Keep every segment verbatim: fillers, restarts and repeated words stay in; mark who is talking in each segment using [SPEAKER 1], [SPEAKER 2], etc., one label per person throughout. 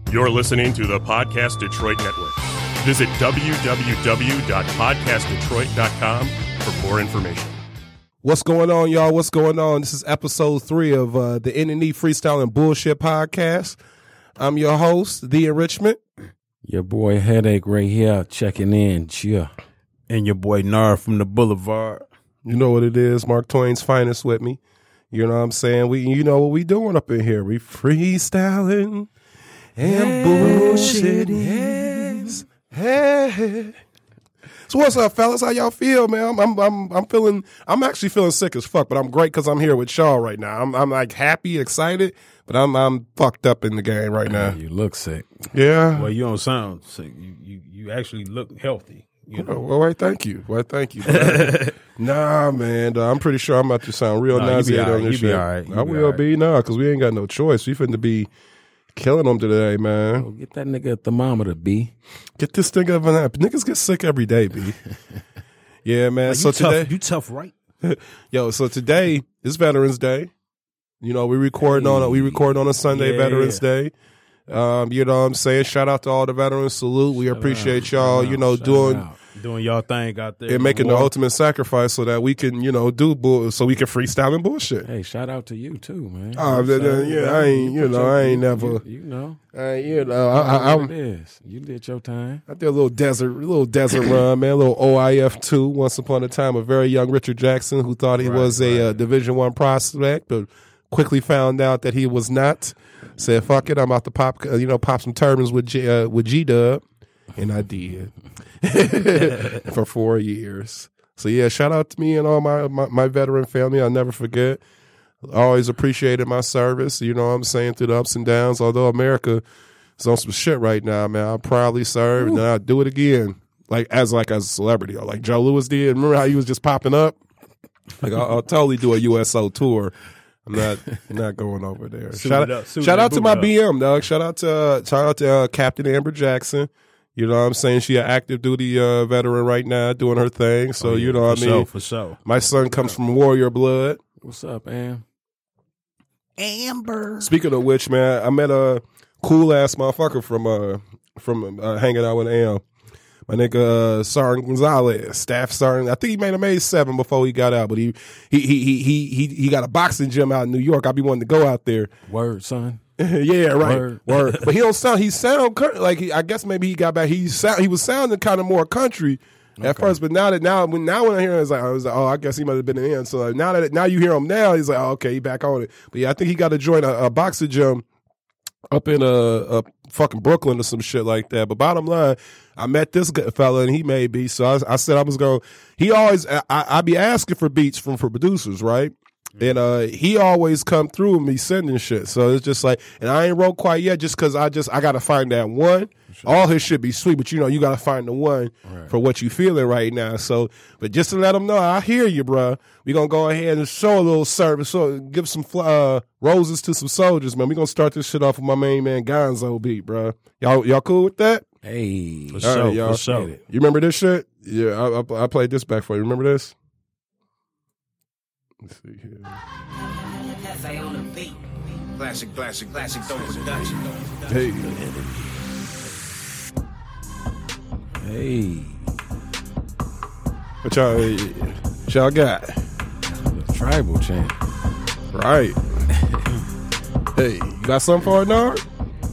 [SPEAKER 1] You're listening to the Podcast Detroit Network. Visit w w w dot podcast detroit dot com for more information.
[SPEAKER 2] What's going on, y'all? What's going on? This is episode three of uh, the N and E Freestyle and Bullshit podcast. I'm your host, The Enrichment.
[SPEAKER 3] Your boy Headache right here, checking in. Cheer.
[SPEAKER 4] And your boy Nar from the Boulevard.
[SPEAKER 2] You know what it is, Mark Twain's finest with me. You know what I'm saying? We, you know what we doing up in here. We freestyling and bullshitting. Hey. So what's up, fellas? How y'all feel, man? I'm, I'm, I'm, I'm feeling. I'm actually feeling sick as fuck, but I'm great because I'm here with y'all right now. I'm, I'm like happy, excited, but I'm, I'm fucked up in the game right now.
[SPEAKER 3] You look sick.
[SPEAKER 2] Yeah.
[SPEAKER 4] Well, you don't sound sick. You, you, you actually look healthy. You know?
[SPEAKER 2] Well, wait, thank you. Well, thank you. Nah, man. I'm pretty sure I'm about to sound real
[SPEAKER 4] nah,
[SPEAKER 2] nauseated
[SPEAKER 4] right.
[SPEAKER 2] on this
[SPEAKER 4] you
[SPEAKER 2] shit.
[SPEAKER 4] Be all right.
[SPEAKER 2] I
[SPEAKER 4] be
[SPEAKER 2] will
[SPEAKER 4] right.
[SPEAKER 2] be now because we ain't got no choice. We finna be killing them today, man.
[SPEAKER 3] Oh, get that nigga a thermometer, B.
[SPEAKER 2] Get this thing up and up. Niggas get sick every day, B. Yeah, man.
[SPEAKER 4] Like,
[SPEAKER 2] so
[SPEAKER 4] you
[SPEAKER 2] today,
[SPEAKER 4] tough, you tough, right?
[SPEAKER 2] yo. So today is Veterans Day. You know, we recording hey. on a, we recording on a Sunday,
[SPEAKER 4] yeah.
[SPEAKER 2] Veterans Day. Um, you know what I'm saying? Shout out to all the veterans. Salute. We
[SPEAKER 3] Shout
[SPEAKER 2] appreciate
[SPEAKER 3] out,
[SPEAKER 2] y'all. You know, doing.
[SPEAKER 3] Out.
[SPEAKER 4] Doing y'all thing out there.
[SPEAKER 2] And making the ultimate sacrifice so that we can, you know, do bull, so we can freestyle and bullshit.
[SPEAKER 3] Hey, shout out to you too, man.
[SPEAKER 2] Oh, then, then, yeah, I ain't, you know, I ain't never.
[SPEAKER 3] You, you know,
[SPEAKER 2] I, you know, I, I, I,
[SPEAKER 3] it is. You did your time.
[SPEAKER 2] I did a little desert, a little desert run, man. A little O I F two. Once upon a time, a very young Richard Jackson who thought he
[SPEAKER 4] Right,
[SPEAKER 2] was a
[SPEAKER 4] right.
[SPEAKER 2] uh, Division One prospect, but quickly found out that he was not. Said, "Fuck it, I'm about to pop, uh, you know, pop some turbans with G, uh, with G Dub," and I did for four years. So yeah, shout out to me and all my, my my veteran family. I'll never forget. Always appreciated my service. You know what I'm saying, through the ups and downs. Although America is on some shit right now, man. I proudly serve, Ooh. and then I'll do it again, like as like as a celebrity, or like Joe Louis did. Remember how he was just popping up? Like I'll, I'll totally do a U S O tour. I'm not not going over there.
[SPEAKER 4] Suit
[SPEAKER 2] shout
[SPEAKER 4] up,
[SPEAKER 2] shout out to my B M, dog. Shout out to uh, shout out to uh, Captain Amber Jackson. You know what I'm saying? She an active duty uh, veteran right now, doing her thing. So
[SPEAKER 4] oh, yeah,
[SPEAKER 2] you know what I mean.
[SPEAKER 4] Sure, for sure.
[SPEAKER 2] My son comes from warrior blood.
[SPEAKER 3] What's up, Am?
[SPEAKER 4] Amber.
[SPEAKER 2] Speaking of which, man, I met a cool ass motherfucker from uh from uh, hanging out with Am. My nigga uh, Sergeant Gonzalez, Staff Sergeant. I think he made a May seven before he got out, but he he he he he he he got a boxing gym out in New York. I be wanting to go out there.
[SPEAKER 3] Word, son.
[SPEAKER 2] Yeah, right.
[SPEAKER 3] Word.
[SPEAKER 2] Word. But he don't sound. He sound like he, I guess maybe he got back. He sound. He was sounding kind of more country at
[SPEAKER 3] Okay.
[SPEAKER 2] first, but now that now when now when I hear him, it's like I was like, oh, I guess he might have been in. So like, now that now you hear him now, he's like, oh, okay, he back on it. But yeah, I think he got to join a, a boxing gym up in a, a fucking Brooklyn or some shit like that. But bottom line, I met this good fella and he made beats. So I, I said I was going. He always I, I be asking for beats from for producers, right? And uh, he always come through and be sending shit. So it's just like, and I ain't wrote quite yet just because I just, I got to find that one. Sure. All his shit be sweet, but you know, you got to find the one right. for what you feeling right now. So, but just to let him know, I hear you, bro. We going to go ahead and show a little service, so give some uh, roses to some soldiers, man. We going to start this shit off with my main man Gonzo beat, bro. Y'all, y'all cool with that?
[SPEAKER 3] Hey,
[SPEAKER 4] for
[SPEAKER 2] All
[SPEAKER 4] sure,
[SPEAKER 2] right, y'all.
[SPEAKER 4] for sure.
[SPEAKER 2] You remember this shit? Yeah, I, I, I played this back for you. Remember this? Let's see here.
[SPEAKER 5] Classic, classic, classic, don't production.
[SPEAKER 2] Hey.
[SPEAKER 3] hey.
[SPEAKER 2] What y'all, what y'all got?
[SPEAKER 3] The tribal chant.
[SPEAKER 2] Right. Hey, you got something for it, Nard?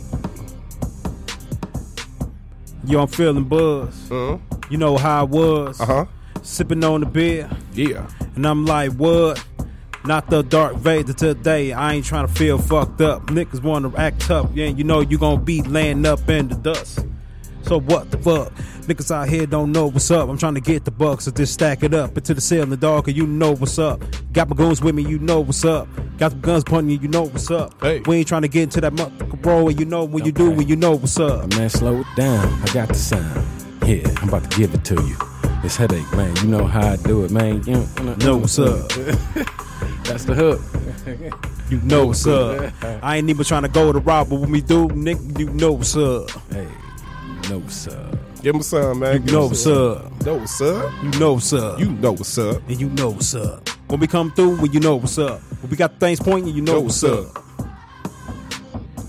[SPEAKER 4] Yo, I'm feeling buzz.
[SPEAKER 2] Uh-huh.
[SPEAKER 4] You know how I was.
[SPEAKER 2] Uh-huh.
[SPEAKER 4] Sipping on the beer.
[SPEAKER 2] Yeah.
[SPEAKER 4] And I'm like, what? Not the Dark Vader today. I ain't trying to feel fucked up. Niggas want to act tough. Yeah, you know you gonna be laying up in the dust. So what the fuck? Niggas out here don't know what's up. I'm trying to get the bucks, so just stack it up into the ceiling, dog, and you know what's up. Got my goons with me, you know what's up. Got some guns pointing you, you know what's up.
[SPEAKER 2] Hey.
[SPEAKER 4] We ain't trying to get into that motherfucking roll, and you know when you do, when you know what's up.
[SPEAKER 3] Man, slow it down. I got the sound. Yeah, I'm about to give it to you. It's Headache, man. You know how I do it, man. You know,
[SPEAKER 4] know what's up.
[SPEAKER 3] That's the hook.
[SPEAKER 4] You know what's up. I ain't even trying to go to rob, but when we do, nigga, you know what's up.
[SPEAKER 3] Hey, you know what's up.
[SPEAKER 2] Give him some, man.
[SPEAKER 4] You
[SPEAKER 2] Give
[SPEAKER 4] know
[SPEAKER 2] him
[SPEAKER 4] what's
[SPEAKER 2] some.
[SPEAKER 4] up.
[SPEAKER 2] Know what's up?
[SPEAKER 4] You know what's up.
[SPEAKER 2] You know what's up.
[SPEAKER 4] And you know what's up. When we come through, when you know what's up. When we got things pointing, you know, know what's, what's up. up.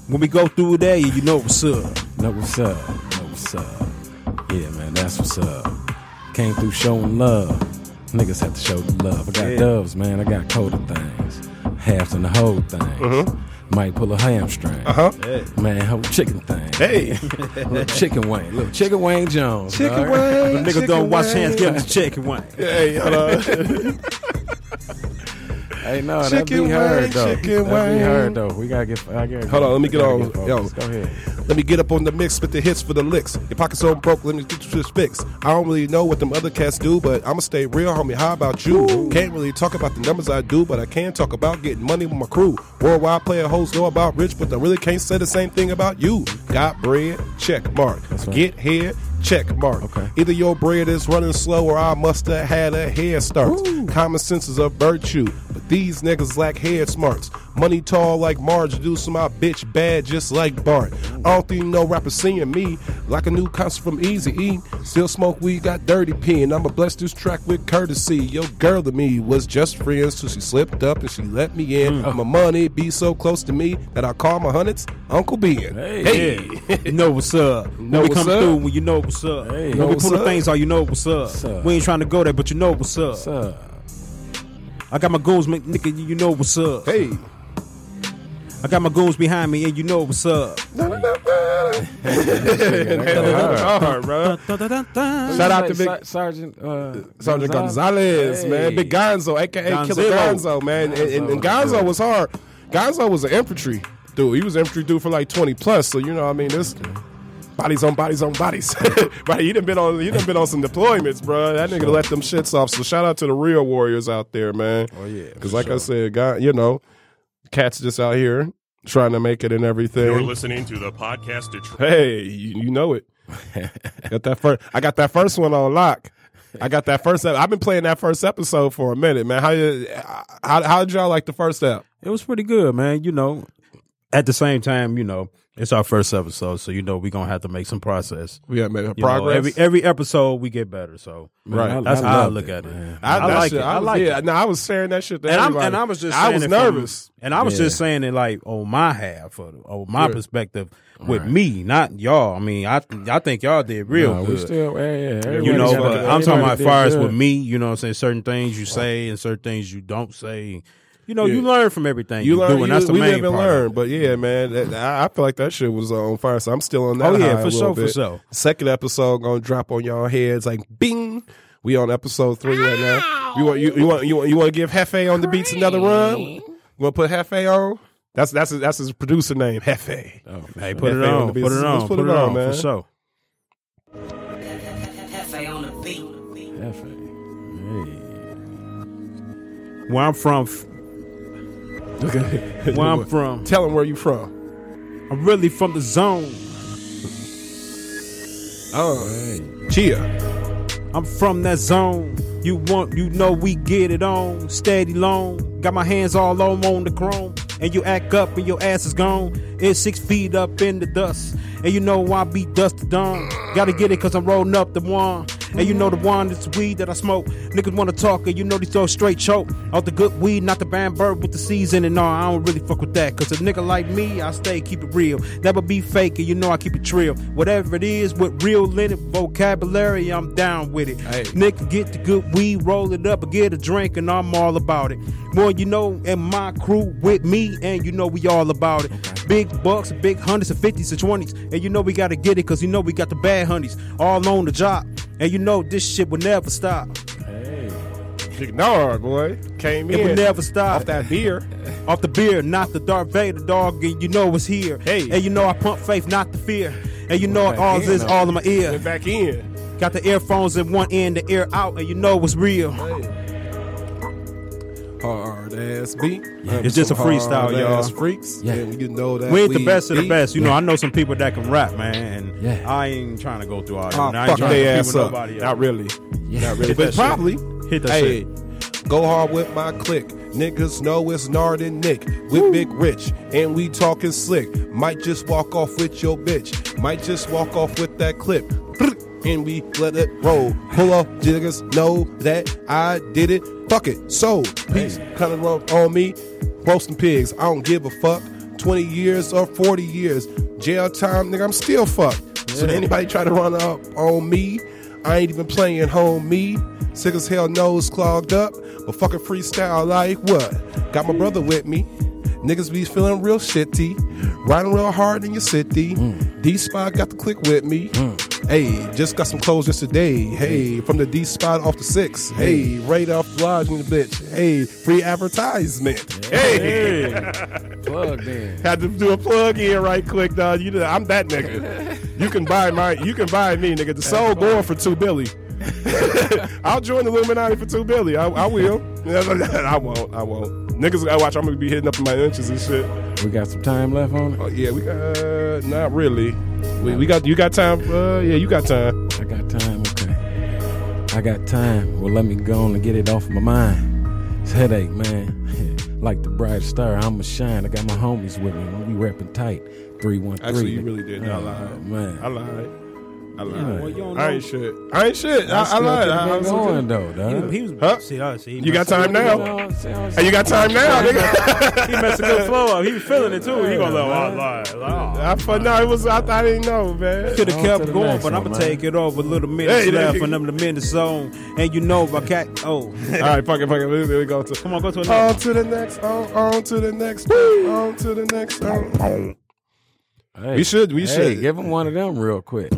[SPEAKER 4] When we go through there, you know what's up.
[SPEAKER 3] Know what's up? Know what's up? Yeah, man, that's what's up. Came through showing love. Niggas have to show the love. I got
[SPEAKER 4] Yeah.
[SPEAKER 3] doves, man. I got coated things. Halves and the whole thing.
[SPEAKER 2] Mhm.
[SPEAKER 3] Might pull a hamstring.
[SPEAKER 2] Uh huh.
[SPEAKER 4] Hey.
[SPEAKER 3] Man, whole chicken thing.
[SPEAKER 2] Hey,
[SPEAKER 3] Little chicken Wayne. Little chicken Wayne Jones.
[SPEAKER 2] chicken
[SPEAKER 3] dog.
[SPEAKER 2] wing.
[SPEAKER 4] The niggas don't wash hands, give them chicken wing.
[SPEAKER 2] Hey, hold on.
[SPEAKER 3] Hey, no, that
[SPEAKER 2] Chicken
[SPEAKER 3] be heard
[SPEAKER 2] Wayne,
[SPEAKER 3] though.
[SPEAKER 2] chicken
[SPEAKER 3] That
[SPEAKER 2] Wayne.
[SPEAKER 3] be heard though. We gotta get. I gotta
[SPEAKER 2] Hold on, let me get
[SPEAKER 3] gotta
[SPEAKER 2] on.
[SPEAKER 3] focused.
[SPEAKER 2] Yo.
[SPEAKER 3] Go ahead.
[SPEAKER 2] Let me get up on the mix with the hits for the licks. Your pockets so broke, let me get you this fix. I don't really know what them other cats do, but I'ma stay real, homie. How about you? Can't really talk about the numbers I do, but I can talk about getting money with my crew. Worldwide player hoes know about rich, but I really can't say the same thing about you. Got bread? Check mark.
[SPEAKER 3] right.
[SPEAKER 2] Get head? Check mark.
[SPEAKER 3] Okay.
[SPEAKER 2] Either your bread is running slow or I must have had a head start. Common sense is a virtue, but these niggas lack head smarts. Money tall like Marge, do some my bitch bad just like Bart. I don't think no rapper seeing me like a new concert from Eazy-E. Still smoke weed, got dirty pee, and I'ma bless this track with courtesy. Your girl to me was just friends till she slipped up and she let me in. My money be so close to me that I call my hundreds Uncle Ben.
[SPEAKER 3] Hey.
[SPEAKER 4] You know what's up.
[SPEAKER 2] Know
[SPEAKER 4] when we
[SPEAKER 2] what's
[SPEAKER 4] come
[SPEAKER 2] up?
[SPEAKER 4] through, when you know what's up.
[SPEAKER 3] Hey.
[SPEAKER 4] when
[SPEAKER 2] Know
[SPEAKER 4] we
[SPEAKER 2] what's
[SPEAKER 4] pull the
[SPEAKER 2] up?
[SPEAKER 4] things out, you know what's up.
[SPEAKER 3] What's up?
[SPEAKER 4] We ain't trying to go there, but you know what's up.
[SPEAKER 3] What's up?
[SPEAKER 4] I got my goons, make- nigga, you know what's up.
[SPEAKER 2] Hey.
[SPEAKER 4] I got my goons behind me, and you know what's up.
[SPEAKER 2] Hard, bro. Shout out to Big
[SPEAKER 3] Ser- Sergeant uh,
[SPEAKER 2] Sergeant Gonzalez,
[SPEAKER 3] Hey.
[SPEAKER 2] man. Big Gonzo, aka Killer
[SPEAKER 4] Gonzalo.
[SPEAKER 2] Gonzo, man. And, and, and Gonzo was hard. Gonzo was an infantry dude. He was an infantry dude for like twenty plus. So you know, what I mean, this bodies on bodies on bodies. Right? He done been on. He done been on some deployments, bro. That nigga let them shits off. So shout out to the real warriors out there, man.
[SPEAKER 3] Oh yeah,
[SPEAKER 2] Because like I said, God, you know, cats just out here trying to make it and everything.
[SPEAKER 1] You're listening to the Podcast Detroit.
[SPEAKER 2] Hey, you, you know it. got that first. I got that first one on lock. I got that first. ep- I've been playing that first episode for a minute, man. How you? How, how did y'all like the first ep?
[SPEAKER 4] It was pretty good, man. You know, at the same time, you know, it's our first episode, so you know we're gonna have to make some process.
[SPEAKER 2] We have made
[SPEAKER 4] You
[SPEAKER 2] progress.
[SPEAKER 4] know, every every episode we get better. So
[SPEAKER 2] Right.
[SPEAKER 4] that's how I
[SPEAKER 3] loved
[SPEAKER 4] look
[SPEAKER 3] it,
[SPEAKER 4] at it.
[SPEAKER 3] man.
[SPEAKER 2] I,
[SPEAKER 4] I
[SPEAKER 2] that
[SPEAKER 4] like
[SPEAKER 2] shit,
[SPEAKER 4] it.
[SPEAKER 2] I
[SPEAKER 4] I
[SPEAKER 2] was,
[SPEAKER 4] like
[SPEAKER 2] yeah,
[SPEAKER 4] it.
[SPEAKER 2] No, I was sharing that shit. To
[SPEAKER 4] And I'm
[SPEAKER 2] everybody.
[SPEAKER 4] and I was just
[SPEAKER 2] I
[SPEAKER 4] saying
[SPEAKER 2] was
[SPEAKER 4] it from-
[SPEAKER 2] nervous.
[SPEAKER 4] and I was
[SPEAKER 3] Yeah.
[SPEAKER 4] just saying it like on my half of on my
[SPEAKER 2] Yeah.
[SPEAKER 4] perspective with me, not y'all. I mean, I I think y'all did real
[SPEAKER 3] No,
[SPEAKER 4] good.
[SPEAKER 3] we still, yeah, yeah,
[SPEAKER 4] you
[SPEAKER 3] everybody
[SPEAKER 4] know,
[SPEAKER 3] got-
[SPEAKER 4] but I'm talking
[SPEAKER 3] everybody
[SPEAKER 4] about
[SPEAKER 3] did
[SPEAKER 4] far as
[SPEAKER 3] good.
[SPEAKER 4] with me, you know what I'm saying? Certain things you say and certain things you don't say. You know, you
[SPEAKER 2] Yeah.
[SPEAKER 4] learn from everything you,
[SPEAKER 2] You learn.
[SPEAKER 4] do, and
[SPEAKER 2] You,
[SPEAKER 4] that's the
[SPEAKER 2] we
[SPEAKER 4] main
[SPEAKER 2] live and
[SPEAKER 4] part.
[SPEAKER 2] learn. But yeah, man, that, I, I feel like that shit was uh, on fire. So I'm still on that.
[SPEAKER 4] Oh, yeah,
[SPEAKER 2] high
[SPEAKER 4] for
[SPEAKER 2] a little
[SPEAKER 4] sure, for
[SPEAKER 2] bit.
[SPEAKER 4] sure.
[SPEAKER 2] Second episode gonna drop on y'all heads like bing. We on episode three right now. You want you, you want you want you want to give Hefe on the beats another run? You want to put Hefe on? That's that's his, that's his producer name, Hefe.
[SPEAKER 3] Oh, for
[SPEAKER 4] Hey,
[SPEAKER 3] sure.
[SPEAKER 4] put it
[SPEAKER 2] Hefe on
[SPEAKER 4] on,
[SPEAKER 2] the
[SPEAKER 4] put
[SPEAKER 2] beats.
[SPEAKER 4] it
[SPEAKER 2] Let's
[SPEAKER 4] on,
[SPEAKER 2] put
[SPEAKER 4] put
[SPEAKER 2] it
[SPEAKER 4] it
[SPEAKER 2] on,
[SPEAKER 4] on,
[SPEAKER 2] man.
[SPEAKER 4] for sure.
[SPEAKER 5] Hefe on the beat.
[SPEAKER 3] F A. Hey.
[SPEAKER 4] Where I'm from, f- where I'm from,
[SPEAKER 2] Tell him where you from.
[SPEAKER 4] I'm really from the zone.
[SPEAKER 2] Oh,
[SPEAKER 3] Hey.
[SPEAKER 2] Chia.
[SPEAKER 4] I'm from that zone. You want, you know, we get it on. Steady long. Got my hands all on on the chrome. And you act up and your ass is gone. It's six feet up in the dust. And you know I be dusted on. Gotta get it cause I'm rolling up the one. And you know the one that's the weed that I smoke. Niggas wanna talk and you know they throw straight choke. Off the good weed, not the band bird with the season and all. I don't really fuck with that. Cause a nigga like me, I stay keep it real. Never be fake and you know I keep it trill. Whatever it is with real in it, vocabulary, I'm down with it.
[SPEAKER 2] Hey.
[SPEAKER 4] Nigga, get the good weed, roll it up, and get a drink, and I'm all about it. More you know, and my crew with me, and you know we all about it. Big bucks, big hundreds and fifties and twenties, and you know we gotta get it, cause you know we got the bad honeys all on the job, and you know this shit will never stop.
[SPEAKER 3] Hey.
[SPEAKER 2] Big Nard, boy. Came
[SPEAKER 4] It
[SPEAKER 2] in.
[SPEAKER 4] will never stop.
[SPEAKER 2] Off that beer.
[SPEAKER 4] Off the beer, not the Darth Vader dog, and you know it's here.
[SPEAKER 2] Hey.
[SPEAKER 4] And you know I pump faith, not the fear. And you know
[SPEAKER 3] Back
[SPEAKER 4] all
[SPEAKER 3] in,
[SPEAKER 4] this
[SPEAKER 3] though.
[SPEAKER 4] all in my ear.
[SPEAKER 2] Went back in.
[SPEAKER 4] Got the earphones in one end, the ear out, and you know it's real.
[SPEAKER 2] Hard ass beat.
[SPEAKER 4] It's just a freestyle, y'all.
[SPEAKER 2] Ass freaks.
[SPEAKER 3] Yeah.
[SPEAKER 2] And you know that
[SPEAKER 4] We ain't the
[SPEAKER 2] we
[SPEAKER 4] best of the
[SPEAKER 2] beat.
[SPEAKER 4] best. You know, I know some people that can rap, man. And
[SPEAKER 3] Yeah.
[SPEAKER 4] I ain't trying to go through all that.
[SPEAKER 2] Oh,
[SPEAKER 4] I ain't
[SPEAKER 2] fuck
[SPEAKER 4] trying to
[SPEAKER 2] their
[SPEAKER 4] compete
[SPEAKER 2] ass
[SPEAKER 4] with
[SPEAKER 2] up.
[SPEAKER 4] nobody else.
[SPEAKER 2] Not really.
[SPEAKER 3] Yeah.
[SPEAKER 2] Not really.
[SPEAKER 4] Hit
[SPEAKER 2] But
[SPEAKER 4] that shit.
[SPEAKER 2] probably.
[SPEAKER 4] Hit that
[SPEAKER 2] Hey,
[SPEAKER 4] shit.
[SPEAKER 2] go hard with my clique. Niggas know it's Nard and Nick with Big Rich. And we talking slick. Might just walk off with your bitch. Might just walk off with that clip. And we let it roll. Pull off jiggers, know that I did it. Fuck it. So, peace. Kind of on me. Roasting pigs. I don't give a fuck. twenty years or forty years. Jail time, nigga, I'm still fucked. So anybody try to run up on me, I ain't even playing home me. Sick as hell, nose clogged up, but fucking freestyle like what? Got my brother with me. Niggas be feeling real shitty, riding real hard in your city. Mm. D-Spot got the click with me. Mm. Hey, just got some clothes just today. Hey, from the D-Spot off the six. Hey, hey right off the lodge in the bitch. Hey, free advertisement. Hey,
[SPEAKER 3] hey. Plug in.
[SPEAKER 2] Had to do a plug in right quick, dog. You know, I'm that nigga. You can buy my, you can buy me, nigga. The soul going for two billy. I'll join the Illuminati for two billy. I, I will. I won't. I won't. Niggas, I watch. I'm gonna be hitting up in my inches and shit.
[SPEAKER 3] We got some time left on it.
[SPEAKER 2] Oh yeah, we got. Uh, not really. We, we got. You got time? Uh, yeah, you got time.
[SPEAKER 3] I got time. Okay. I got time. Well, let me go on and get it off my mind. It's headache, man. Like the bright star, I'ma shine. I got my homies with me. We repping tight. Three one three.
[SPEAKER 2] Actually, you really did. I lied,
[SPEAKER 3] man.
[SPEAKER 2] I lied. I lied.
[SPEAKER 3] Yeah.
[SPEAKER 4] Well, you don't know.
[SPEAKER 2] I ain't shit. I ain't shit. I, I lied. I, I was
[SPEAKER 3] going though, dog.
[SPEAKER 4] He, he was,
[SPEAKER 2] huh?
[SPEAKER 4] see, uh, see, he
[SPEAKER 2] You got time
[SPEAKER 3] You
[SPEAKER 2] now?
[SPEAKER 3] know, see, I'm
[SPEAKER 2] Hey, you got time now, nigga.
[SPEAKER 4] he messed a good flow up. He was feeling it too. He gonna let oh, lie. Oh.
[SPEAKER 2] I thought no, it was. I thought I didn't know, man.
[SPEAKER 4] Could have
[SPEAKER 3] On
[SPEAKER 4] kept
[SPEAKER 3] to the
[SPEAKER 4] going,
[SPEAKER 3] next
[SPEAKER 4] but I'm
[SPEAKER 3] one,
[SPEAKER 4] gonna
[SPEAKER 3] man.
[SPEAKER 4] take it over. A little minutes
[SPEAKER 2] Hey,
[SPEAKER 4] left
[SPEAKER 2] hey.
[SPEAKER 4] for them the minute zone, and you know my cat. Oh,
[SPEAKER 2] All right, fuck it, fuck it. Here we go. To,
[SPEAKER 4] come on, go to
[SPEAKER 2] on
[SPEAKER 4] another.
[SPEAKER 2] to the next. On, on to the next. On to the next. On.
[SPEAKER 3] Hey,
[SPEAKER 2] We should. We
[SPEAKER 3] hey,
[SPEAKER 2] should.
[SPEAKER 3] give him one of them real quick.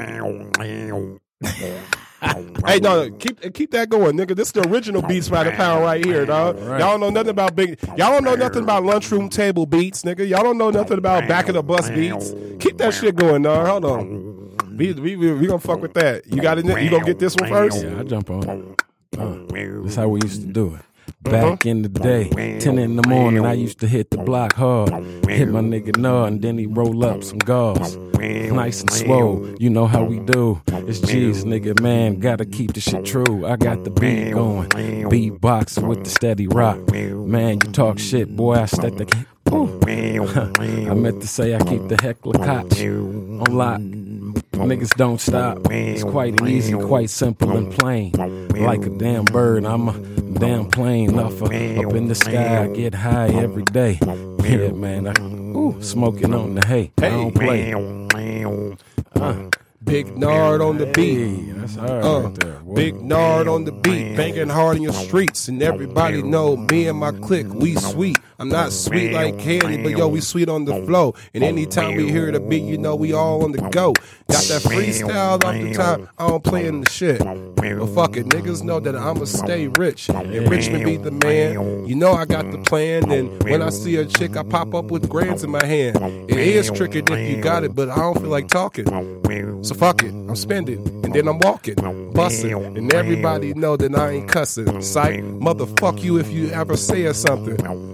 [SPEAKER 2] Hey, no, keep keep that going, nigga. This is the original Beats by the Pound right here, dog.
[SPEAKER 3] Right.
[SPEAKER 2] Y'all don't know nothing about big. Y'all don't know nothing about lunchroom table beats, nigga. Y'all don't know nothing about back of the bus beats. Keep that shit going, dog. Hold on. We we we, we gonna fuck with that. You got it. You gonna get this one first?
[SPEAKER 3] Yeah, I jump on it. Uh, that's how we used to do it. Back in the day, ten in the morning, I used to hit the block hard. Hit my nigga Nah, and then he roll up some gauze. Nice and swole, you know how we do. It's G's, nigga, man, gotta keep the shit true. I got the beat going, beatboxing with the steady rock. Man, you talk shit, boy, I set the... Ooh. I meant to say I keep the heckler cops on lock. Niggas don't stop. It's quite easy, quite simple and plain. Like a damn bird, I'm a damn plane. Up, up in the sky, I get high every day. Yeah, man, I, ooh, smoking on the hay. I don't play. Uh,
[SPEAKER 2] Big Nard on the beat.
[SPEAKER 3] hey, that's hard
[SPEAKER 2] Uh,
[SPEAKER 3] right there. Whoa.
[SPEAKER 2] Big Nard on the beat, banging hard in your streets, and everybody know me and my clique, we sweet. I'm not sweet like candy, but yo, we sweet on the flow. And anytime we hear the beat, you know we all on the go. Got that freestyle off the top, I don't play in the shit. But fuck it, niggas know that I'ma stay rich. And Richmond be the man. You know I got the plan, and when I see a chick, I pop up with grands in my hand. It is tricky if you got it, but I don't feel like talking. So fuck it, I'm spending, and then I'm walking, busting, and everybody know that I ain't cussing. Psych, motherfuck you if you ever say something.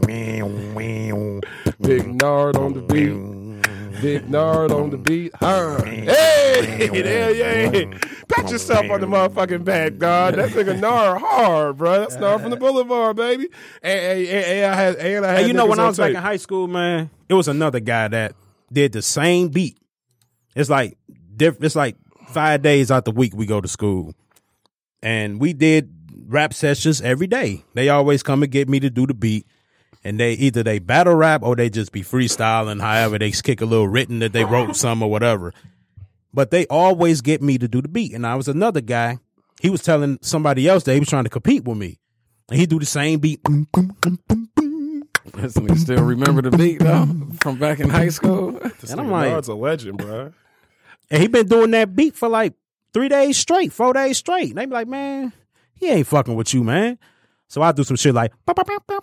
[SPEAKER 2] Big Nard on the beat, Big Nard on the beat. Huh. Hey, there, yeah. Pat yourself on the motherfucking back, dog. That nigga Nard hard, bro. That's Nard from the Boulevard, baby. And, and, and, and I had, and I had.
[SPEAKER 4] Hey, you know,
[SPEAKER 2] niggas
[SPEAKER 4] when I
[SPEAKER 2] on
[SPEAKER 4] was back
[SPEAKER 2] tape.
[SPEAKER 4] in high school, man, it was another guy that did the same beat. It's like diff- It's like five days out the week we go to school, and we did rap sessions every day. They always come and get me to do the beat, and they either they battle rap or they just be freestyling. However, they kick a little written that they wrote some or whatever. But they always get me to do the beat. And I was another guy. He was telling somebody else that he was trying to compete with me, and he do the same beat.
[SPEAKER 3] This nigga still remember the beat though from back in high school.
[SPEAKER 2] This
[SPEAKER 4] And I'm
[SPEAKER 2] nigga
[SPEAKER 4] like-
[SPEAKER 2] Nard's a legend, bro.
[SPEAKER 4] And he been doing that beat for like three days straight, four days straight. And they be like, man, he ain't fucking with you, man. So I do some shit like,
[SPEAKER 2] Hey.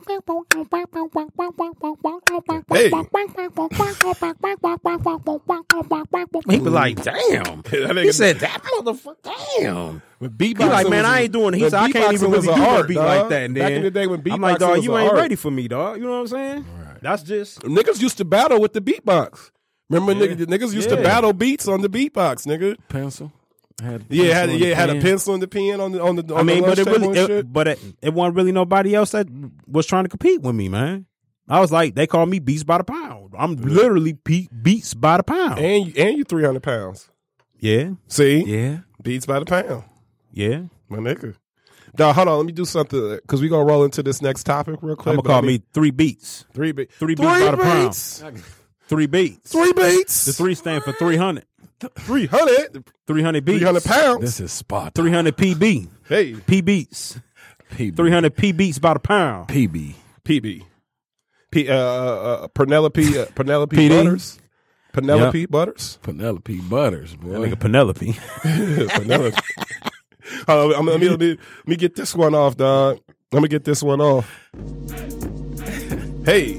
[SPEAKER 4] he be like, damn.
[SPEAKER 2] That
[SPEAKER 4] He
[SPEAKER 2] nigga-
[SPEAKER 4] said, that motherfucker, damn.
[SPEAKER 2] When
[SPEAKER 4] He
[SPEAKER 2] beatboxing
[SPEAKER 4] like, man,
[SPEAKER 2] was
[SPEAKER 4] I
[SPEAKER 2] a-
[SPEAKER 4] ain't doing it. He
[SPEAKER 2] when
[SPEAKER 4] said, I can't
[SPEAKER 2] beatboxing
[SPEAKER 4] even
[SPEAKER 2] was
[SPEAKER 4] really
[SPEAKER 2] a
[SPEAKER 4] do a
[SPEAKER 2] art,
[SPEAKER 4] beat
[SPEAKER 2] dog.
[SPEAKER 4] like that. And
[SPEAKER 2] Back
[SPEAKER 4] then
[SPEAKER 2] in the day when
[SPEAKER 4] I'm like,
[SPEAKER 2] beatboxing
[SPEAKER 4] dog,
[SPEAKER 2] was
[SPEAKER 4] you
[SPEAKER 2] a
[SPEAKER 4] ain't
[SPEAKER 2] art.
[SPEAKER 4] ready for me, dog. You know what I'm saying? That's just,
[SPEAKER 2] Niggas used to battle with the beatbox. Remember, niggas, niggas used to
[SPEAKER 4] Yeah.
[SPEAKER 2] battle beats on the beatbox, nigga.
[SPEAKER 3] Pencil. Had a
[SPEAKER 2] Yeah, had
[SPEAKER 3] pencil
[SPEAKER 2] yeah,
[SPEAKER 3] and
[SPEAKER 2] had a
[SPEAKER 3] pen.
[SPEAKER 2] pencil and the pen on the on the. On
[SPEAKER 4] I mean,
[SPEAKER 2] the
[SPEAKER 4] but it
[SPEAKER 2] lunch table
[SPEAKER 4] really,
[SPEAKER 2] and
[SPEAKER 4] it,
[SPEAKER 2] shit.
[SPEAKER 4] but it, it wasn't really nobody else that was trying to compete with me, man. I was like, they call me Beats by the Pound. I'm literally Pete Beats by the Pound.
[SPEAKER 2] and you, and you three hundred pounds.
[SPEAKER 4] Yeah,
[SPEAKER 2] See,
[SPEAKER 3] Yeah.
[SPEAKER 2] beats by the pound,
[SPEAKER 4] yeah.
[SPEAKER 2] my nigga. Dog, hold on. Let me do something because we gonna roll into this next topic real quick.
[SPEAKER 4] I'm gonna call me three beats.
[SPEAKER 2] three beats.
[SPEAKER 4] Three beats by the pound. Three beats.
[SPEAKER 2] Three beats.
[SPEAKER 4] The three stand for three hundred.
[SPEAKER 2] Three hundred.
[SPEAKER 4] Three hundred beats.
[SPEAKER 2] Three hundred pounds.
[SPEAKER 3] This is spot.
[SPEAKER 4] Three hundred P B.
[SPEAKER 2] Hey,
[SPEAKER 4] P beats.
[SPEAKER 3] P B.
[SPEAKER 4] Three hundred P beats by the pound.
[SPEAKER 3] P B.
[SPEAKER 2] P B. P. Uh, uh, Penelope. Uh, Penelope
[SPEAKER 4] P D.
[SPEAKER 2] Butters. Penelope
[SPEAKER 4] Yep.
[SPEAKER 2] Butters.
[SPEAKER 3] Penelope Butters, boy.
[SPEAKER 4] That nigga Penelope.
[SPEAKER 2] Penelope. Hold on, I'm, let, me, let, me, let me get this one off, dog. Let me get this one off. Hey.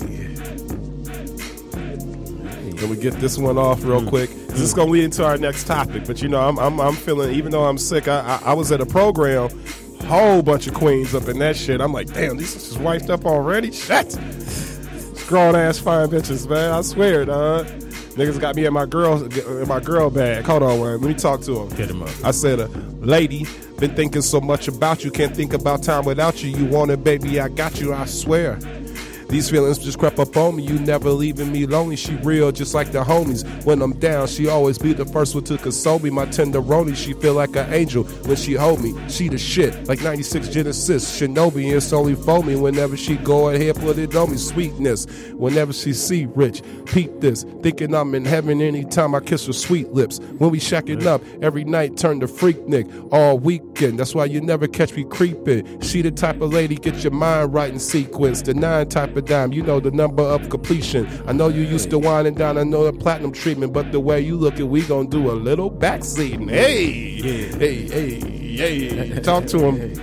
[SPEAKER 2] Let me get this one off real quick. This is gonna lead into our next topic, but you know, I'm I'm, I'm feeling. Even though I'm sick, I, I I was at a program, whole bunch of queens up in that shit. I'm like, damn, these is wiped up already. Shit, grown ass fine bitches, man. I swear, dog. Niggas got me in my girl in my girl bag. Hold on, man. Let me talk to him.
[SPEAKER 4] Get him up.
[SPEAKER 2] I said, uh, lady, been thinking so much about you, can't think about time without you. You want it, baby, I got you, I swear. These feelings just crept up on me, you never leaving me lonely. She real, just like the homies. When I'm down, she always be the first one to console me. My tenderoni, she feel like an angel when she hold me. She the shit, like ninety-six Genesis, Shinobi, and it's only for me. Whenever she go ahead, put it on me, sweetness. Whenever she see rich, peep this, thinking I'm in heaven anytime I kiss her sweet lips. When we shacking up, every night turn to freak Nick all weekend. That's why you never catch me creeping. She the type of lady, get your mind right in sequence. The nine type of dime, you know the number of completion. I know you used to wine and down, I know the platinum treatment, but the way you looking, we gonna do a little backseating. Hey, yeah. hey, hey, hey, talk to him.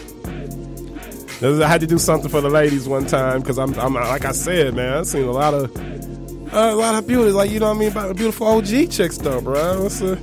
[SPEAKER 2] I had to do something for the ladies one time because I'm, I'm like I said, man, I've seen a lot of, uh, a lot of beauty, like you know what I mean, about beautiful O G chicks though, bro. What's a,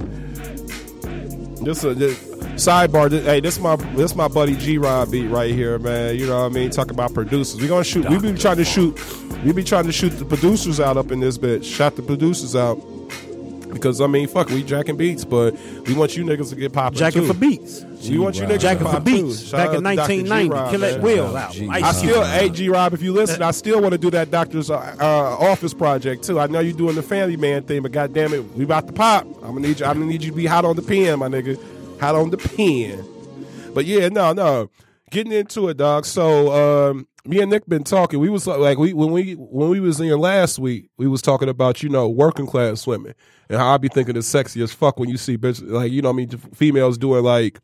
[SPEAKER 2] just a. Just, Sidebar, this, hey, this my this my buddy G Rod beat right here, man. You know what I mean? Talk about producers. We gonna shoot. We be trying to shoot. We be trying to shoot the producers out up in this bitch. Shot the producers out because I mean, fuck, we jacking beats, but we want you niggas to get popping
[SPEAKER 4] Jacking
[SPEAKER 2] too.
[SPEAKER 4] for beats.
[SPEAKER 2] We want you niggas
[SPEAKER 4] Jacking
[SPEAKER 2] to
[SPEAKER 4] for
[SPEAKER 2] pop
[SPEAKER 4] beats.
[SPEAKER 2] too. Shout
[SPEAKER 4] Back
[SPEAKER 2] out
[SPEAKER 4] in
[SPEAKER 2] to Doctor
[SPEAKER 4] nineteen ninety,
[SPEAKER 2] G-Rob,
[SPEAKER 4] kill that
[SPEAKER 2] man.
[SPEAKER 4] wheel out.
[SPEAKER 3] G-Rob.
[SPEAKER 2] I still, hey G Rob, if you listen, I still want to do that doctor's uh, uh, office project too. I know you doing the family man thing, but goddamn it, we about to pop. I'm gonna need you. I'm gonna need you to be hot on the pen, my nigga. Hot on the pen. But yeah, no, no. Getting into it, dog. So um, me and Nick been talking. We was like we when we when we was in here last week, we was talking about, you know, working class women and how I be thinking it's sexy as fuck when you see bitch like, you know what I mean, females doing like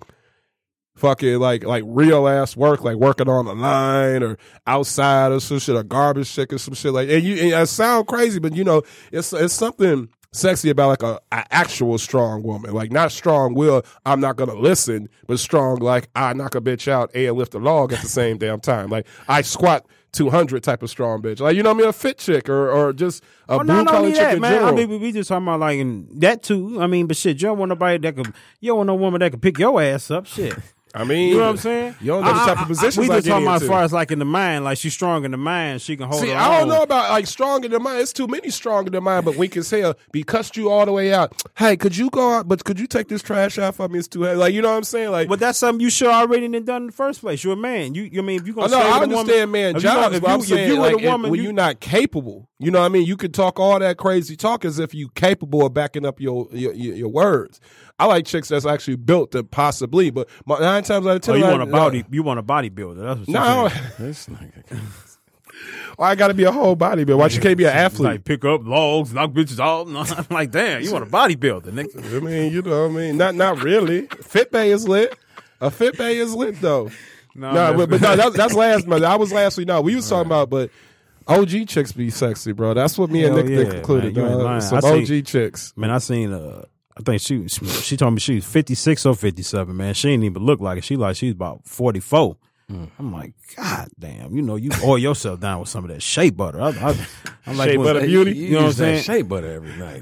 [SPEAKER 2] fucking like like real ass work, like working on the line or outside or some shit, a garbage chick or some shit like. And you and it sound crazy, but you know, it's it's something sexy about like a, a actual strong woman, like not strong will I'm not gonna listen, but strong like I knock a bitch out and lift a log at the same damn time. Like I squat two hundred type of strong bitch, like you know what I mean, a fit chick or or just a
[SPEAKER 4] Oh,
[SPEAKER 2] blue
[SPEAKER 4] not
[SPEAKER 2] collar
[SPEAKER 4] only
[SPEAKER 2] chick
[SPEAKER 4] that,
[SPEAKER 2] in
[SPEAKER 4] man.
[SPEAKER 2] general.
[SPEAKER 4] I mean, we- we just talking about like and that too. I mean, but shit, you don't want nobody that could. You don't want no woman that could pick your ass up. Shit.
[SPEAKER 2] I mean,
[SPEAKER 4] You know what I'm saying?
[SPEAKER 2] You don't know the
[SPEAKER 4] I-
[SPEAKER 2] type
[SPEAKER 4] I-
[SPEAKER 2] of positions
[SPEAKER 4] I, we
[SPEAKER 2] I
[SPEAKER 4] just
[SPEAKER 2] get
[SPEAKER 4] talking about as
[SPEAKER 2] into.
[SPEAKER 4] far as like in the mind, like she's strong in the mind, she can hold
[SPEAKER 2] See,
[SPEAKER 4] her
[SPEAKER 2] I don't
[SPEAKER 4] own.
[SPEAKER 2] know about like stronger than mine. It's too many stronger than mine, but weak as hell. Be cussed you all the way out. Hey, could you go out? But could you take this trash out for me? It's too heavy. Like you know what I'm saying? Like,
[SPEAKER 4] But that's something you should already done done in the first place. You're a man. You, you I mean, if you
[SPEAKER 2] I
[SPEAKER 4] gonna
[SPEAKER 2] know
[SPEAKER 4] stay
[SPEAKER 2] I
[SPEAKER 4] with a woman,
[SPEAKER 2] understand man
[SPEAKER 4] if you gonna-
[SPEAKER 2] jobs,
[SPEAKER 4] if
[SPEAKER 2] but
[SPEAKER 4] you,
[SPEAKER 2] I'm
[SPEAKER 4] if
[SPEAKER 2] saying
[SPEAKER 4] you
[SPEAKER 2] like,
[SPEAKER 4] with a woman,
[SPEAKER 2] when
[SPEAKER 4] you,
[SPEAKER 2] you're not capable, you know what I mean? You could talk all that crazy talk as if you capable of backing up your your, your, your words. I like chicks that's actually built to possibly, but my, nine times out of ten,
[SPEAKER 4] oh, you
[SPEAKER 2] I-
[SPEAKER 4] want a body, you want a bodybuilder. That's what
[SPEAKER 2] No,
[SPEAKER 4] you're
[SPEAKER 2] I
[SPEAKER 4] saying.
[SPEAKER 2] don't-
[SPEAKER 3] This nigga.
[SPEAKER 2] why I got to be a whole body, but why you can't be an
[SPEAKER 4] It's
[SPEAKER 2] athlete?
[SPEAKER 4] like pick up logs, knock bitches off. No, I'm like, damn, you want a bodybuilder, nigga.
[SPEAKER 2] I mean, you know what I mean? Not not really. Fitbay is lit. A Fitbay is lit though.
[SPEAKER 4] No,
[SPEAKER 2] No,
[SPEAKER 4] that's-
[SPEAKER 2] but, but no, that's, that's last month. I was last week. No, we was talking about, but O G chicks be sexy, bro. That's what me and
[SPEAKER 4] Hell
[SPEAKER 2] Nick
[SPEAKER 4] yeah,
[SPEAKER 2] Nick concluded.
[SPEAKER 4] man. You ain't
[SPEAKER 2] dog.
[SPEAKER 4] lying.
[SPEAKER 2] Some
[SPEAKER 4] I see-
[SPEAKER 2] O G chicks.
[SPEAKER 4] Man, I seen uh I think she she told me she was fifty-six or fifty-seven, man. She didn't even look like it. She like she's about forty-four.
[SPEAKER 2] Mm.
[SPEAKER 4] I'm like, God damn, you know, you oil yourself down with some of that shea butter. I, I, I'm like,
[SPEAKER 2] Shea
[SPEAKER 4] when-
[SPEAKER 2] butter beauty?
[SPEAKER 3] You,
[SPEAKER 4] You know what I'm
[SPEAKER 3] use that
[SPEAKER 4] saying?
[SPEAKER 3] shea butter every night,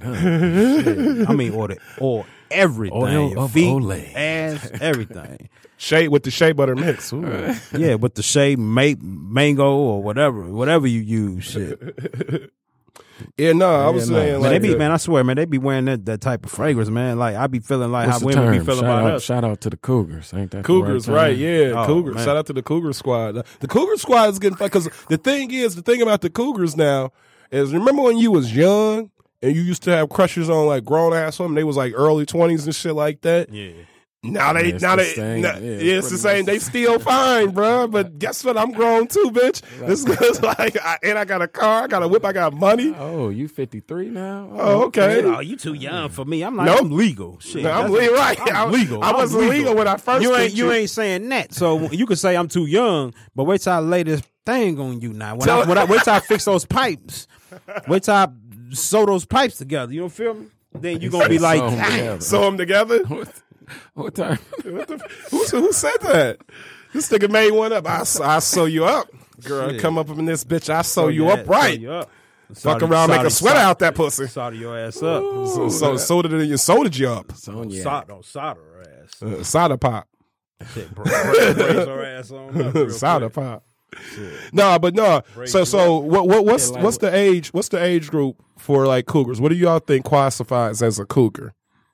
[SPEAKER 3] huh?
[SPEAKER 4] I mean, or the, or everything,
[SPEAKER 3] Oil
[SPEAKER 4] your
[SPEAKER 3] of
[SPEAKER 4] feet,
[SPEAKER 3] Olay.
[SPEAKER 4] ass, everything.
[SPEAKER 2] Shea with the shea butter mix. Ooh.
[SPEAKER 4] Yeah, with the shea ma- mango or whatever, whatever you use, shit.
[SPEAKER 2] Yeah, no, I was
[SPEAKER 3] Yeah, no.
[SPEAKER 2] saying
[SPEAKER 4] Man,
[SPEAKER 2] like
[SPEAKER 4] they be
[SPEAKER 2] uh,
[SPEAKER 4] man, I swear, man, they be wearing that, that type of fragrance, man. Like I be feeling like
[SPEAKER 3] What's
[SPEAKER 4] how
[SPEAKER 3] the
[SPEAKER 4] women
[SPEAKER 3] term?
[SPEAKER 4] be feeling
[SPEAKER 3] shout
[SPEAKER 4] about
[SPEAKER 3] out,
[SPEAKER 4] us.
[SPEAKER 3] Shout out to the Cougars. Ain't that the
[SPEAKER 2] Cougars,
[SPEAKER 3] right?
[SPEAKER 2] right?
[SPEAKER 3] term?
[SPEAKER 2] Yeah,
[SPEAKER 4] Oh,
[SPEAKER 2] Cougars.
[SPEAKER 4] man.
[SPEAKER 2] Shout out to the Cougar squad. The Cougar squad is getting because the thing is, the thing about the Cougars now is, remember when you was young and you used to have crushes on like grown ass women? They was like early twenties and shit like that.
[SPEAKER 4] Yeah.
[SPEAKER 2] Now they,
[SPEAKER 3] it's
[SPEAKER 2] now
[SPEAKER 3] the
[SPEAKER 2] they,
[SPEAKER 3] same.
[SPEAKER 2] now,
[SPEAKER 3] Yeah,
[SPEAKER 2] yeah,
[SPEAKER 3] it's
[SPEAKER 2] it's the
[SPEAKER 3] pretty
[SPEAKER 2] same.
[SPEAKER 3] much
[SPEAKER 2] They still fine, bro. But guess what? I'm grown too, bitch. This is like, I, and I got a car, I got a whip, I got money.
[SPEAKER 3] Oh, you fifty-three now?
[SPEAKER 2] Oh, okay.
[SPEAKER 4] Oh, you too young for me. I'm like,
[SPEAKER 2] Nope.
[SPEAKER 4] I'm legal. Shit,
[SPEAKER 2] No, I'm
[SPEAKER 4] that's-
[SPEAKER 2] le- right.
[SPEAKER 4] I'm
[SPEAKER 2] I-
[SPEAKER 4] legal.
[SPEAKER 2] I
[SPEAKER 4] I'm
[SPEAKER 2] wasn't legal when I first
[SPEAKER 4] You ain't
[SPEAKER 2] met
[SPEAKER 4] you
[SPEAKER 2] you.
[SPEAKER 4] ain't saying that. So you can say I'm too young, but wait till I lay this thing on you now. When
[SPEAKER 2] Tell-
[SPEAKER 4] I, when I wait till I fix those pipes. Wait till I sew those pipes together. You don't feel me? Then you gonna be like,
[SPEAKER 3] Sew 'em
[SPEAKER 4] "Dang."
[SPEAKER 3] together.
[SPEAKER 2] Sew them together.
[SPEAKER 3] What, what time?
[SPEAKER 2] What the, who, who said that? This nigga made one up. I, I sew you up, girl.
[SPEAKER 4] Shit.
[SPEAKER 2] Come up in this bitch. I sew
[SPEAKER 4] Sew
[SPEAKER 2] you
[SPEAKER 4] your
[SPEAKER 2] up
[SPEAKER 4] ass-
[SPEAKER 2] right.
[SPEAKER 4] sew you up.
[SPEAKER 2] Fuck
[SPEAKER 4] Solder-
[SPEAKER 2] around, make a
[SPEAKER 4] solder-
[SPEAKER 2] sweater
[SPEAKER 4] solder-
[SPEAKER 2] out that pussy.
[SPEAKER 4] Solder your ass up.
[SPEAKER 2] So, so sold it and soldiered you up.
[SPEAKER 3] Sonya.
[SPEAKER 4] Solder, don't solder her ass.
[SPEAKER 2] Uh, solder pop.
[SPEAKER 4] Shit, bra- bra- braise her ass on up real
[SPEAKER 2] Solder
[SPEAKER 4] quick.
[SPEAKER 2] pop. No, but no.
[SPEAKER 4] Break
[SPEAKER 2] So,
[SPEAKER 4] you
[SPEAKER 2] so what? What? What's
[SPEAKER 3] Yeah, like
[SPEAKER 2] what's
[SPEAKER 3] what-
[SPEAKER 2] the age? What's the age group for like cougars? What do y'all think classifies as a cougar?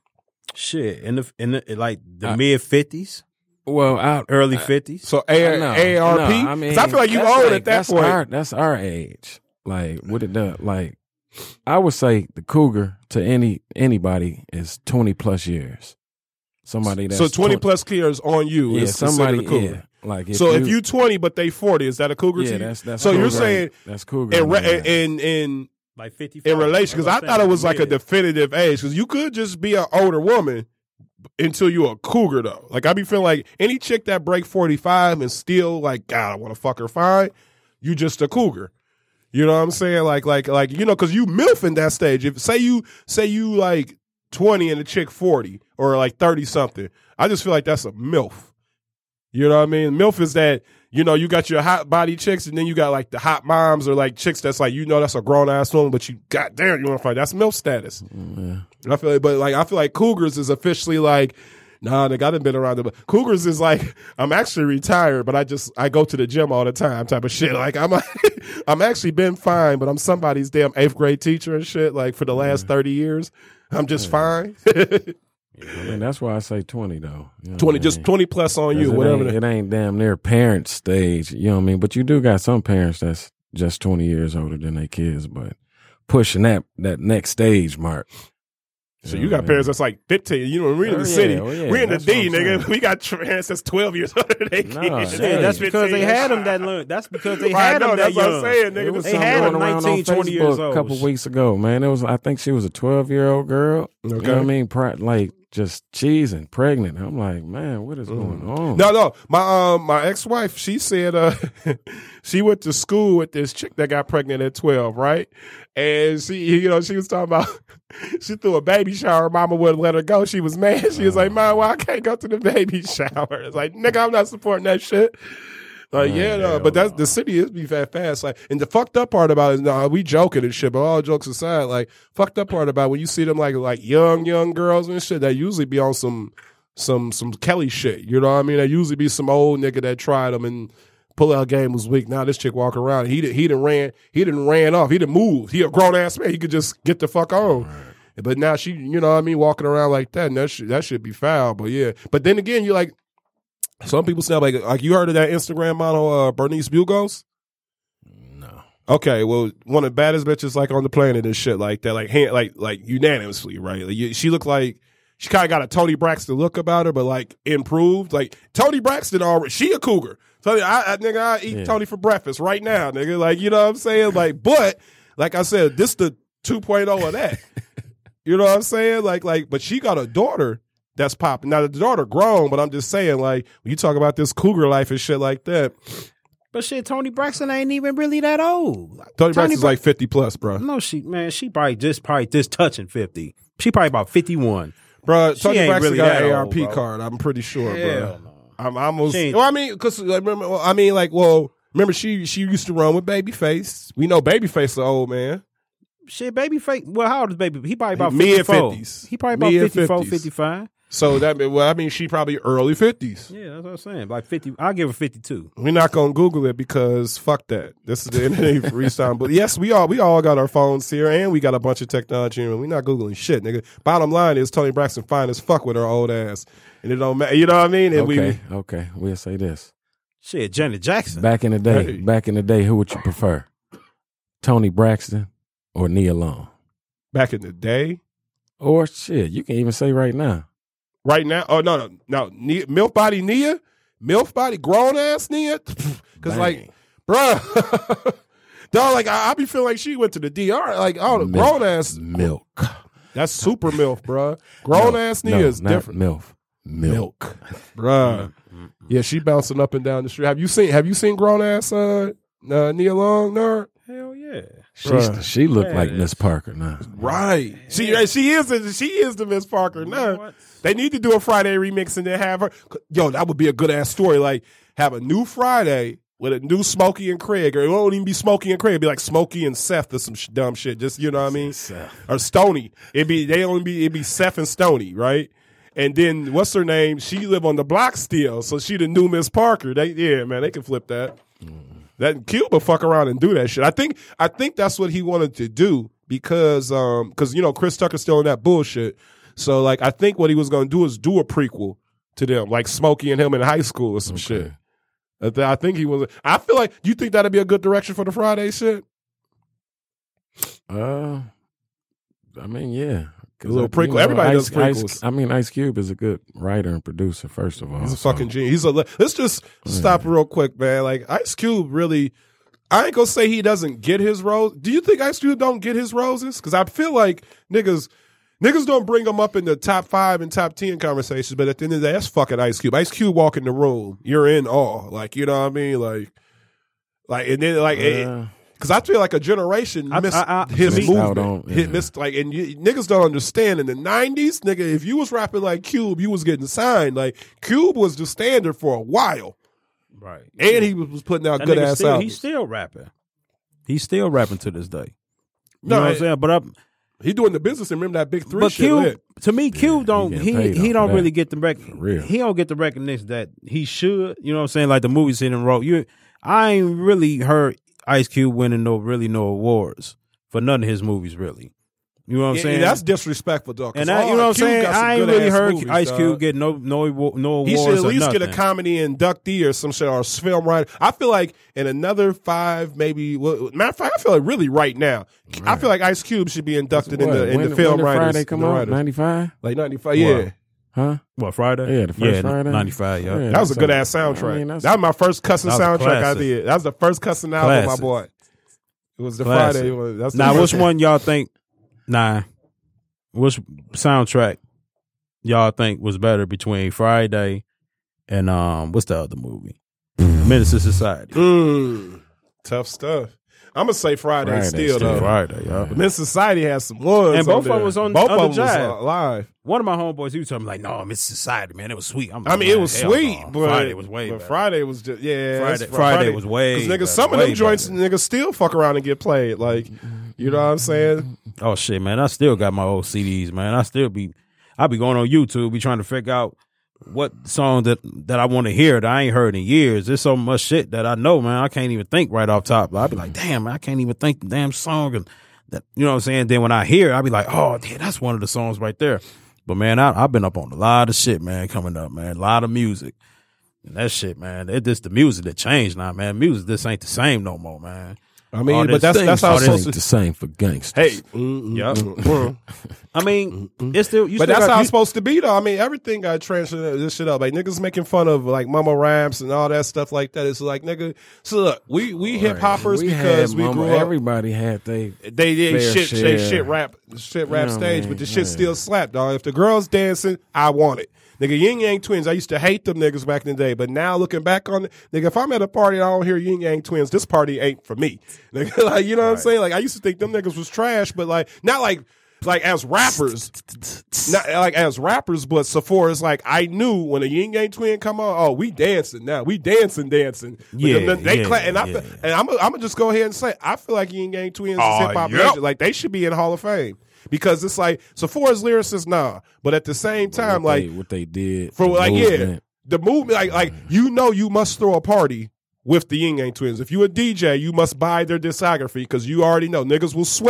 [SPEAKER 4] Shit, in the in the like the
[SPEAKER 3] Uh,
[SPEAKER 4] mid fifties,
[SPEAKER 3] Well, I,
[SPEAKER 4] early fifties.
[SPEAKER 2] So A
[SPEAKER 3] no,
[SPEAKER 2] A R P.
[SPEAKER 3] no, I mean,
[SPEAKER 2] I feel like you
[SPEAKER 3] that's
[SPEAKER 2] old
[SPEAKER 3] like-
[SPEAKER 2] at that
[SPEAKER 3] that's
[SPEAKER 2] point.
[SPEAKER 3] Our, that's our age. Like what it does. Like I would say the cougar to any anybody is twenty plus years. Somebody that's
[SPEAKER 2] so twenty
[SPEAKER 3] twen-
[SPEAKER 2] plus years on you
[SPEAKER 3] Yeah,
[SPEAKER 2] is
[SPEAKER 3] somebody.
[SPEAKER 2] considered a cougar.
[SPEAKER 3] Yeah, like if
[SPEAKER 2] so
[SPEAKER 3] you,
[SPEAKER 2] if you twenty but they forty, is that a cougar? to
[SPEAKER 3] yeah,
[SPEAKER 2] you?
[SPEAKER 3] that's that's.
[SPEAKER 2] so you're
[SPEAKER 3] cougar.
[SPEAKER 2] saying
[SPEAKER 3] that's cougar.
[SPEAKER 2] in re-
[SPEAKER 3] yeah.
[SPEAKER 2] in in
[SPEAKER 4] Like fifty
[SPEAKER 2] in relation, because I thought it was like a definitive age. Because you could just be an older woman until you a cougar, though. Like I be feeling like any chick that break forty five and still like, God, I want to fuck her fine. You just a cougar. You know what I'm saying? Like like like you know, because you milf in that stage. If say you say you like twenty and a chick forty or like thirty something, I just feel like that's a milf. You know what I mean? MILF is that, you know, you got your hot body chicks and then you got like the hot moms or like chicks that's like, you know, that's a grown ass woman, but you goddamn, you want to fight. That's MILF status.
[SPEAKER 3] Yeah.
[SPEAKER 2] I feel like, but like, I feel like cougars is officially like, nah, nigga, I done been around it. Cougars is like, I'm actually retired, but I just, I go to the gym all the time type of shit. Like, I'm, I'm actually been fine, but I'm somebody's damn eighth grade teacher and shit, like for the last thirty years. I'm just fine.
[SPEAKER 3] I mean, that's why I say twenty though. You know
[SPEAKER 2] twenty,
[SPEAKER 3] what I
[SPEAKER 2] just
[SPEAKER 3] mean?
[SPEAKER 2] twenty plus on you,
[SPEAKER 3] it
[SPEAKER 2] whatever.
[SPEAKER 3] Ain't, it ain't damn near parent stage. You know what I mean? But you do got some parents that's just twenty years older than their kids, but pushing that that next stage mark.
[SPEAKER 2] So
[SPEAKER 3] know
[SPEAKER 2] you
[SPEAKER 3] what I
[SPEAKER 2] got
[SPEAKER 3] mean?
[SPEAKER 2] parents that's like fifteen. You know, we're in
[SPEAKER 3] Oh,
[SPEAKER 2] the
[SPEAKER 3] yeah,
[SPEAKER 2] city.
[SPEAKER 3] oh, yeah,
[SPEAKER 2] we're in the
[SPEAKER 3] that's what
[SPEAKER 2] D,
[SPEAKER 3] I'm
[SPEAKER 2] nigga.
[SPEAKER 3] saying.
[SPEAKER 2] We got parents that's twelve years older than they
[SPEAKER 3] No,
[SPEAKER 2] kids.
[SPEAKER 3] yeah,
[SPEAKER 4] Yeah, that's
[SPEAKER 3] Hey.
[SPEAKER 4] because they had them that long. That's because they
[SPEAKER 2] Right,
[SPEAKER 4] had
[SPEAKER 2] no,
[SPEAKER 4] them that
[SPEAKER 2] that's what I'm
[SPEAKER 4] young.
[SPEAKER 2] saying, nigga.
[SPEAKER 3] It was
[SPEAKER 4] They
[SPEAKER 3] something
[SPEAKER 4] had
[SPEAKER 3] going
[SPEAKER 4] them
[SPEAKER 3] around on
[SPEAKER 4] nineteen, twenty years
[SPEAKER 3] Facebook
[SPEAKER 4] old.
[SPEAKER 3] a couple weeks ago, man. It was I think she was a twelve year old girl. You know
[SPEAKER 2] Okay.
[SPEAKER 3] what I mean? Pri- like just cheesing, pregnant. I'm like, man, what is going on?
[SPEAKER 2] No, no. My um my ex wife, she said uh she went to school with this chick that got pregnant at twelve, right? And she you know, she was talking about she threw a baby shower, mama wouldn't let her go. She was mad. She was like, Mom, why I can't go to the baby shower? It's like, nigga, I'm not supporting that shit. Like, yeah, no, but that's the city is be fat fast. Like, and the fucked up part about it is, nah, we joking and shit, but all jokes aside, like, fucked up part about it, when you see them like like young, young girls and shit, that usually be on some some some Kelly shit. You know what I mean? That usually be some old nigga that tried them and pull out game was weak. Now this chick walk around, he did he done ran, he didn't ran off, he didn't move. He a grown ass man, he could just get the fuck on. But now she, you know what I mean, walking around like that, and that should that should be foul. But yeah, but then again, you like. Some people say like like you heard of that Instagram model uh, Bernice Bugos?
[SPEAKER 3] No.
[SPEAKER 2] Okay, well, one of the baddest bitches like on the planet and shit like that, like hand, like like unanimously, right? Like, you, she looked like she kind of got a Toni Braxton look about her, but like improved. Like Toni Braxton already, she a cougar. So I, I nigga, I eat
[SPEAKER 3] Yeah.
[SPEAKER 2] Tony for breakfast right now, nigga. Like you know what I'm saying? Like, but like I said, this the two point oh of that. You know what I'm saying? Like like, but she got a daughter. That's popping. Now the daughter grown, but I'm just saying, like, when you talk about this cougar life and shit like that,
[SPEAKER 4] But shit, Toni Braxton ain't even really that old.
[SPEAKER 2] Toni Braxton's
[SPEAKER 4] Bra-
[SPEAKER 2] like fifty plus, bro.
[SPEAKER 4] No, she man, she probably just probably just touching fifty. She probably about fifty one.
[SPEAKER 2] Bro,
[SPEAKER 4] She
[SPEAKER 2] Toni
[SPEAKER 4] ain't
[SPEAKER 2] Braxton
[SPEAKER 4] really
[SPEAKER 2] got
[SPEAKER 4] that
[SPEAKER 2] an
[SPEAKER 4] old,
[SPEAKER 2] A R P
[SPEAKER 4] bro.
[SPEAKER 2] card. I'm pretty sure,
[SPEAKER 4] Hell
[SPEAKER 2] bro.
[SPEAKER 4] no.
[SPEAKER 2] I'm almost.
[SPEAKER 4] She ain't-
[SPEAKER 2] Well, I mean, because like, remember, well, I mean, like, well, remember she she used to run with Babyface. We know Babyface, the old man.
[SPEAKER 4] Shit, baby fake. Well, how old is baby? He probably about
[SPEAKER 2] Mid
[SPEAKER 4] fifty-four.
[SPEAKER 2] fifties.
[SPEAKER 4] He probably about
[SPEAKER 2] Mid
[SPEAKER 4] fifty-four,
[SPEAKER 2] fifties.
[SPEAKER 4] fifty-five.
[SPEAKER 2] So that mean, well, I mean, she probably early fifties.
[SPEAKER 4] Yeah, that's what I'm saying. Like fifty. I'll give her fifty-two.
[SPEAKER 2] We're not gonna Google it because fuck that. This is the internet resound. But yes, we all we all got our phones here, and we got a bunch of technology, and we're not Googling shit, nigga. Bottom line is Toni Braxton fine as fuck with her old ass, and it don't matter. You know what I mean? And
[SPEAKER 3] Okay, okay. We'll say this.
[SPEAKER 4] Shit, Janet Jackson.
[SPEAKER 3] Back in the day,
[SPEAKER 2] Hey.
[SPEAKER 3] back in the day, who would you prefer? Toni Braxton or Nia Long?
[SPEAKER 2] we back in the day,
[SPEAKER 3] Or shit, you can even say right now.
[SPEAKER 2] right now. Oh no, no, no. Nia, milf body Nia, milf body grown ass Nia. Because like, bruh, dog, like I, I be feeling like she went to the D R. Like, oh, the
[SPEAKER 3] Milk.
[SPEAKER 2] grown ass
[SPEAKER 3] Milk.
[SPEAKER 2] That's super milf, bruh. Grown
[SPEAKER 3] No,
[SPEAKER 2] ass Nia
[SPEAKER 3] no,
[SPEAKER 2] is
[SPEAKER 3] not
[SPEAKER 2] different,
[SPEAKER 3] Milf. Milk.
[SPEAKER 2] bruh. Yeah, she bouncing up and down the street. Have you seen? Have you seen grown ass uh, uh, Nia Long? Nerd?
[SPEAKER 4] Hell yeah.
[SPEAKER 3] She,
[SPEAKER 2] Bruh.
[SPEAKER 3] she looked like
[SPEAKER 4] Yeah,
[SPEAKER 3] Miss Parker now.
[SPEAKER 2] Right. She she is the, she is the Miss Parker now.
[SPEAKER 4] what?
[SPEAKER 2] They need to do a Friday remix and then have her. Yo, that would be a good ass story. Like have a new Friday with a new Smokey and Craig, or it won't even be Smokey and Craig. It'd be like Smokey and Seth or some sh- dumb shit. Just you know what I mean? Or Stoney. It'd be they only be it'd be Seth and Stoney, right? And then what's her name? She live on the block still, so she the new Miss Parker. They yeah, man, they can flip that. That Cuba fuck around and do that shit. I think I think that's what he wanted to do because um because you know Chris Tucker's still in that bullshit. So like I think what he was gonna do is do a prequel to them, like Smokey and him in high school or some
[SPEAKER 3] Okay.
[SPEAKER 2] shit. I, th- I think he was. I feel like you think that'd be a good direction for the Friday shit.
[SPEAKER 3] Uh, I mean, yeah. 'Cause,
[SPEAKER 2] A little
[SPEAKER 3] uh,
[SPEAKER 2] prequel.
[SPEAKER 3] you know,
[SPEAKER 2] Everybody
[SPEAKER 3] Ice,
[SPEAKER 2] does prequels.
[SPEAKER 3] Ice, I mean, Ice Cube is a good writer and producer, first of all.
[SPEAKER 2] He's a
[SPEAKER 3] so-
[SPEAKER 2] fucking genius. He's a. Let's just stop real quick, man. Like Ice Cube really. I ain't gonna say he doesn't get his rose. Do you think Ice Cube don't get his roses? Because I feel like niggas, niggas don't bring him up in the top five and top ten conversations. But at the end of the day, that's fucking Ice Cube. Ice Cube walk in the room, you're in awe. Like you know what I mean? Like, like and then like. it-
[SPEAKER 3] Uh,
[SPEAKER 2] Cause I feel like a generation
[SPEAKER 4] I-
[SPEAKER 2] missed
[SPEAKER 4] I- I-
[SPEAKER 2] his
[SPEAKER 4] to me-
[SPEAKER 2] movement.
[SPEAKER 3] Out on-
[SPEAKER 2] Hit
[SPEAKER 3] yeah.
[SPEAKER 2] missed like, and you, niggas don't understand. In the nineties, nigga, if you was rapping like Cube, you was getting signed. Like Cube was the standard for a while,
[SPEAKER 4] Right.
[SPEAKER 2] and he was, was putting out
[SPEAKER 4] That
[SPEAKER 2] good
[SPEAKER 4] nigga
[SPEAKER 2] ass
[SPEAKER 4] still,
[SPEAKER 2] albums.
[SPEAKER 4] He's still rapping. He's still rapping to this day. You
[SPEAKER 2] No,
[SPEAKER 4] know what I'm
[SPEAKER 2] it-
[SPEAKER 4] saying? But I,
[SPEAKER 2] He doing the business, and remember that big three
[SPEAKER 4] but
[SPEAKER 2] shit.
[SPEAKER 4] Cube,
[SPEAKER 2] lit.
[SPEAKER 4] to me, Cube don't
[SPEAKER 3] getting
[SPEAKER 4] he
[SPEAKER 3] paid
[SPEAKER 4] he
[SPEAKER 3] off
[SPEAKER 4] don't
[SPEAKER 3] of
[SPEAKER 2] Mm-hmm.
[SPEAKER 4] really
[SPEAKER 3] that.
[SPEAKER 4] get the rec-
[SPEAKER 3] real.
[SPEAKER 4] he don't get the recognition that he should. You know what I'm saying? Like the movies he done wrote. You, I ain't really heard Ice Cube winning no really no awards for none of his movies. Really, you know what I'm
[SPEAKER 2] Yeah,
[SPEAKER 4] saying?
[SPEAKER 2] that's disrespectful, dog. 'cause
[SPEAKER 4] and I, you
[SPEAKER 2] all-
[SPEAKER 4] know what I'm
[SPEAKER 2] Cube
[SPEAKER 4] saying?
[SPEAKER 2] got some
[SPEAKER 4] I ain't
[SPEAKER 2] good
[SPEAKER 4] really
[SPEAKER 2] ass
[SPEAKER 4] heard
[SPEAKER 2] movies,
[SPEAKER 4] Ice
[SPEAKER 2] dog.
[SPEAKER 4] Cube get no no awa- no awards.
[SPEAKER 2] He should at
[SPEAKER 4] or
[SPEAKER 2] least get a
[SPEAKER 4] nothing.
[SPEAKER 2] comedy inductee or some shit or a film writer. I feel like in another five, maybe. Well, matter of fact, I feel like really right now, I feel like Ice Cube should be inducted in
[SPEAKER 3] What,
[SPEAKER 2] the in
[SPEAKER 3] when,
[SPEAKER 2] the film
[SPEAKER 3] when
[SPEAKER 2] writers.
[SPEAKER 3] Friday
[SPEAKER 2] in
[SPEAKER 3] come
[SPEAKER 2] the
[SPEAKER 3] out?
[SPEAKER 2] writers.
[SPEAKER 3] ninety-five?
[SPEAKER 2] Like ninety-five, yeah.
[SPEAKER 3] Huh?
[SPEAKER 4] What Friday?
[SPEAKER 3] Yeah, the first
[SPEAKER 4] yeah,
[SPEAKER 3] Friday.
[SPEAKER 4] ninety-five. Yeah.
[SPEAKER 3] Yeah.
[SPEAKER 2] That was a
[SPEAKER 3] So,
[SPEAKER 2] good ass soundtrack.
[SPEAKER 3] I mean, that's-
[SPEAKER 2] that was my first cussing
[SPEAKER 4] That was a
[SPEAKER 2] soundtrack I
[SPEAKER 4] classic.
[SPEAKER 2] did. That was the first cussing album I
[SPEAKER 4] Classic.
[SPEAKER 2] bought. It was the
[SPEAKER 4] Classic.
[SPEAKER 2] Friday. It was- That's the
[SPEAKER 4] Now,
[SPEAKER 2] first
[SPEAKER 4] which one y'all think? Nah, which soundtrack y'all think was better between Friday and um, what's the other movie? Menace to Society.
[SPEAKER 2] Mm, tough stuff. I'm gonna say Friday,
[SPEAKER 3] Friday
[SPEAKER 2] still
[SPEAKER 3] still.
[SPEAKER 2] though.
[SPEAKER 4] Friday, y'all.
[SPEAKER 2] But Miss Society has some ones,
[SPEAKER 4] And both
[SPEAKER 2] on
[SPEAKER 4] of them
[SPEAKER 2] there.
[SPEAKER 4] was on-
[SPEAKER 2] both
[SPEAKER 4] on the
[SPEAKER 2] of them was
[SPEAKER 4] Jive.
[SPEAKER 2] uh, live.
[SPEAKER 4] One of my homeboys, he was telling me like, "No, Miss Society, man, it was sweet." I'm
[SPEAKER 2] I
[SPEAKER 4] like,
[SPEAKER 2] mean, it
[SPEAKER 4] man,
[SPEAKER 2] was
[SPEAKER 4] hell
[SPEAKER 2] sweet,
[SPEAKER 4] no.
[SPEAKER 2] but
[SPEAKER 4] Friday was way
[SPEAKER 2] but
[SPEAKER 4] better.
[SPEAKER 2] Friday was just yeah.
[SPEAKER 4] Friday-
[SPEAKER 2] that's-
[SPEAKER 4] Friday was way
[SPEAKER 2] because niggas.
[SPEAKER 4] better,
[SPEAKER 2] Some of
[SPEAKER 4] way
[SPEAKER 2] them joints,
[SPEAKER 4] better.
[SPEAKER 2] niggas still fuck around and get played. Like, you know what I'm saying?
[SPEAKER 4] Oh shit, man! I still got my old C Ds, man. I still be, I be going on YouTube, be trying to figure out what song that that I want to hear that I ain't heard in years. There's so much shit that I know, man. I can't even think right off top. I be like, damn, man, I can't even think the damn song. And that, you know what I'm saying? Then when I hear, it, I be like, oh, damn, that's one of the songs right there. But man, I, I've been up on a lot of shit, man, coming up, man. A lot of music. And that shit, man. It just the music that changed now, man. Music this ain't the same no more, man.
[SPEAKER 2] I mean,
[SPEAKER 4] All
[SPEAKER 2] but
[SPEAKER 4] this
[SPEAKER 2] that's
[SPEAKER 4] thing-
[SPEAKER 2] that's how
[SPEAKER 4] all
[SPEAKER 2] it's
[SPEAKER 4] this
[SPEAKER 2] supposed
[SPEAKER 3] Ain't
[SPEAKER 2] to.
[SPEAKER 3] the same for gangsters.
[SPEAKER 2] Hey, mm, mm,
[SPEAKER 4] Yup.
[SPEAKER 2] mm, mm.
[SPEAKER 4] I mean, it's still, you
[SPEAKER 2] But
[SPEAKER 4] still
[SPEAKER 2] that's
[SPEAKER 4] got,
[SPEAKER 2] how
[SPEAKER 4] you,
[SPEAKER 2] it's supposed to be, though. I mean, everything got translated this shit up. Like niggas making fun of like mama raps and all that stuff like that. It's like nigga. So look, we we hip hoppers
[SPEAKER 3] We
[SPEAKER 2] because
[SPEAKER 3] had
[SPEAKER 2] we
[SPEAKER 3] mama-
[SPEAKER 2] grew up.
[SPEAKER 3] Everybody had they.
[SPEAKER 2] They did
[SPEAKER 3] fair
[SPEAKER 2] shit, they
[SPEAKER 3] share.
[SPEAKER 2] shit rap, shit rap
[SPEAKER 3] You know,
[SPEAKER 2] stage,
[SPEAKER 3] man,
[SPEAKER 2] but the shit
[SPEAKER 3] yeah.
[SPEAKER 2] still slapped, dog. If the girls dancing, I want it. Nigga, Yin Yang Twins, I used to hate them niggas back in the day, but now looking back on it, nigga, if I'm at a party and I don't hear Yin Yang Twins, this party ain't for me. Nigga, like, you know what I'm saying? Like, I used to think them niggas was trash, but like, not like, like as rappers, not like as rappers, but so far as like, I knew when a Yin Yang Twin come on, oh, we dancing now, we dancing, dancing. But
[SPEAKER 4] Yeah,
[SPEAKER 2] them- they
[SPEAKER 4] yeah,
[SPEAKER 2] cla- and I,
[SPEAKER 4] yeah.
[SPEAKER 2] and I'm, I'm gonna just go ahead and say, I feel like Yin Yang Twins
[SPEAKER 4] Oh,
[SPEAKER 2] is hip hop
[SPEAKER 4] yep.
[SPEAKER 2] legend. Like, they should be in Hall of Fame. Because it's like, so far as lyricists, nah. But at the same time,
[SPEAKER 3] what
[SPEAKER 2] like,
[SPEAKER 3] they, what they did
[SPEAKER 2] for
[SPEAKER 3] the
[SPEAKER 2] like, yeah,
[SPEAKER 3] movement.
[SPEAKER 2] the movement, like, like you know, you must throw a party with the Yin Yang Twins. If you a D J, you must buy their discography because you already know niggas will sweat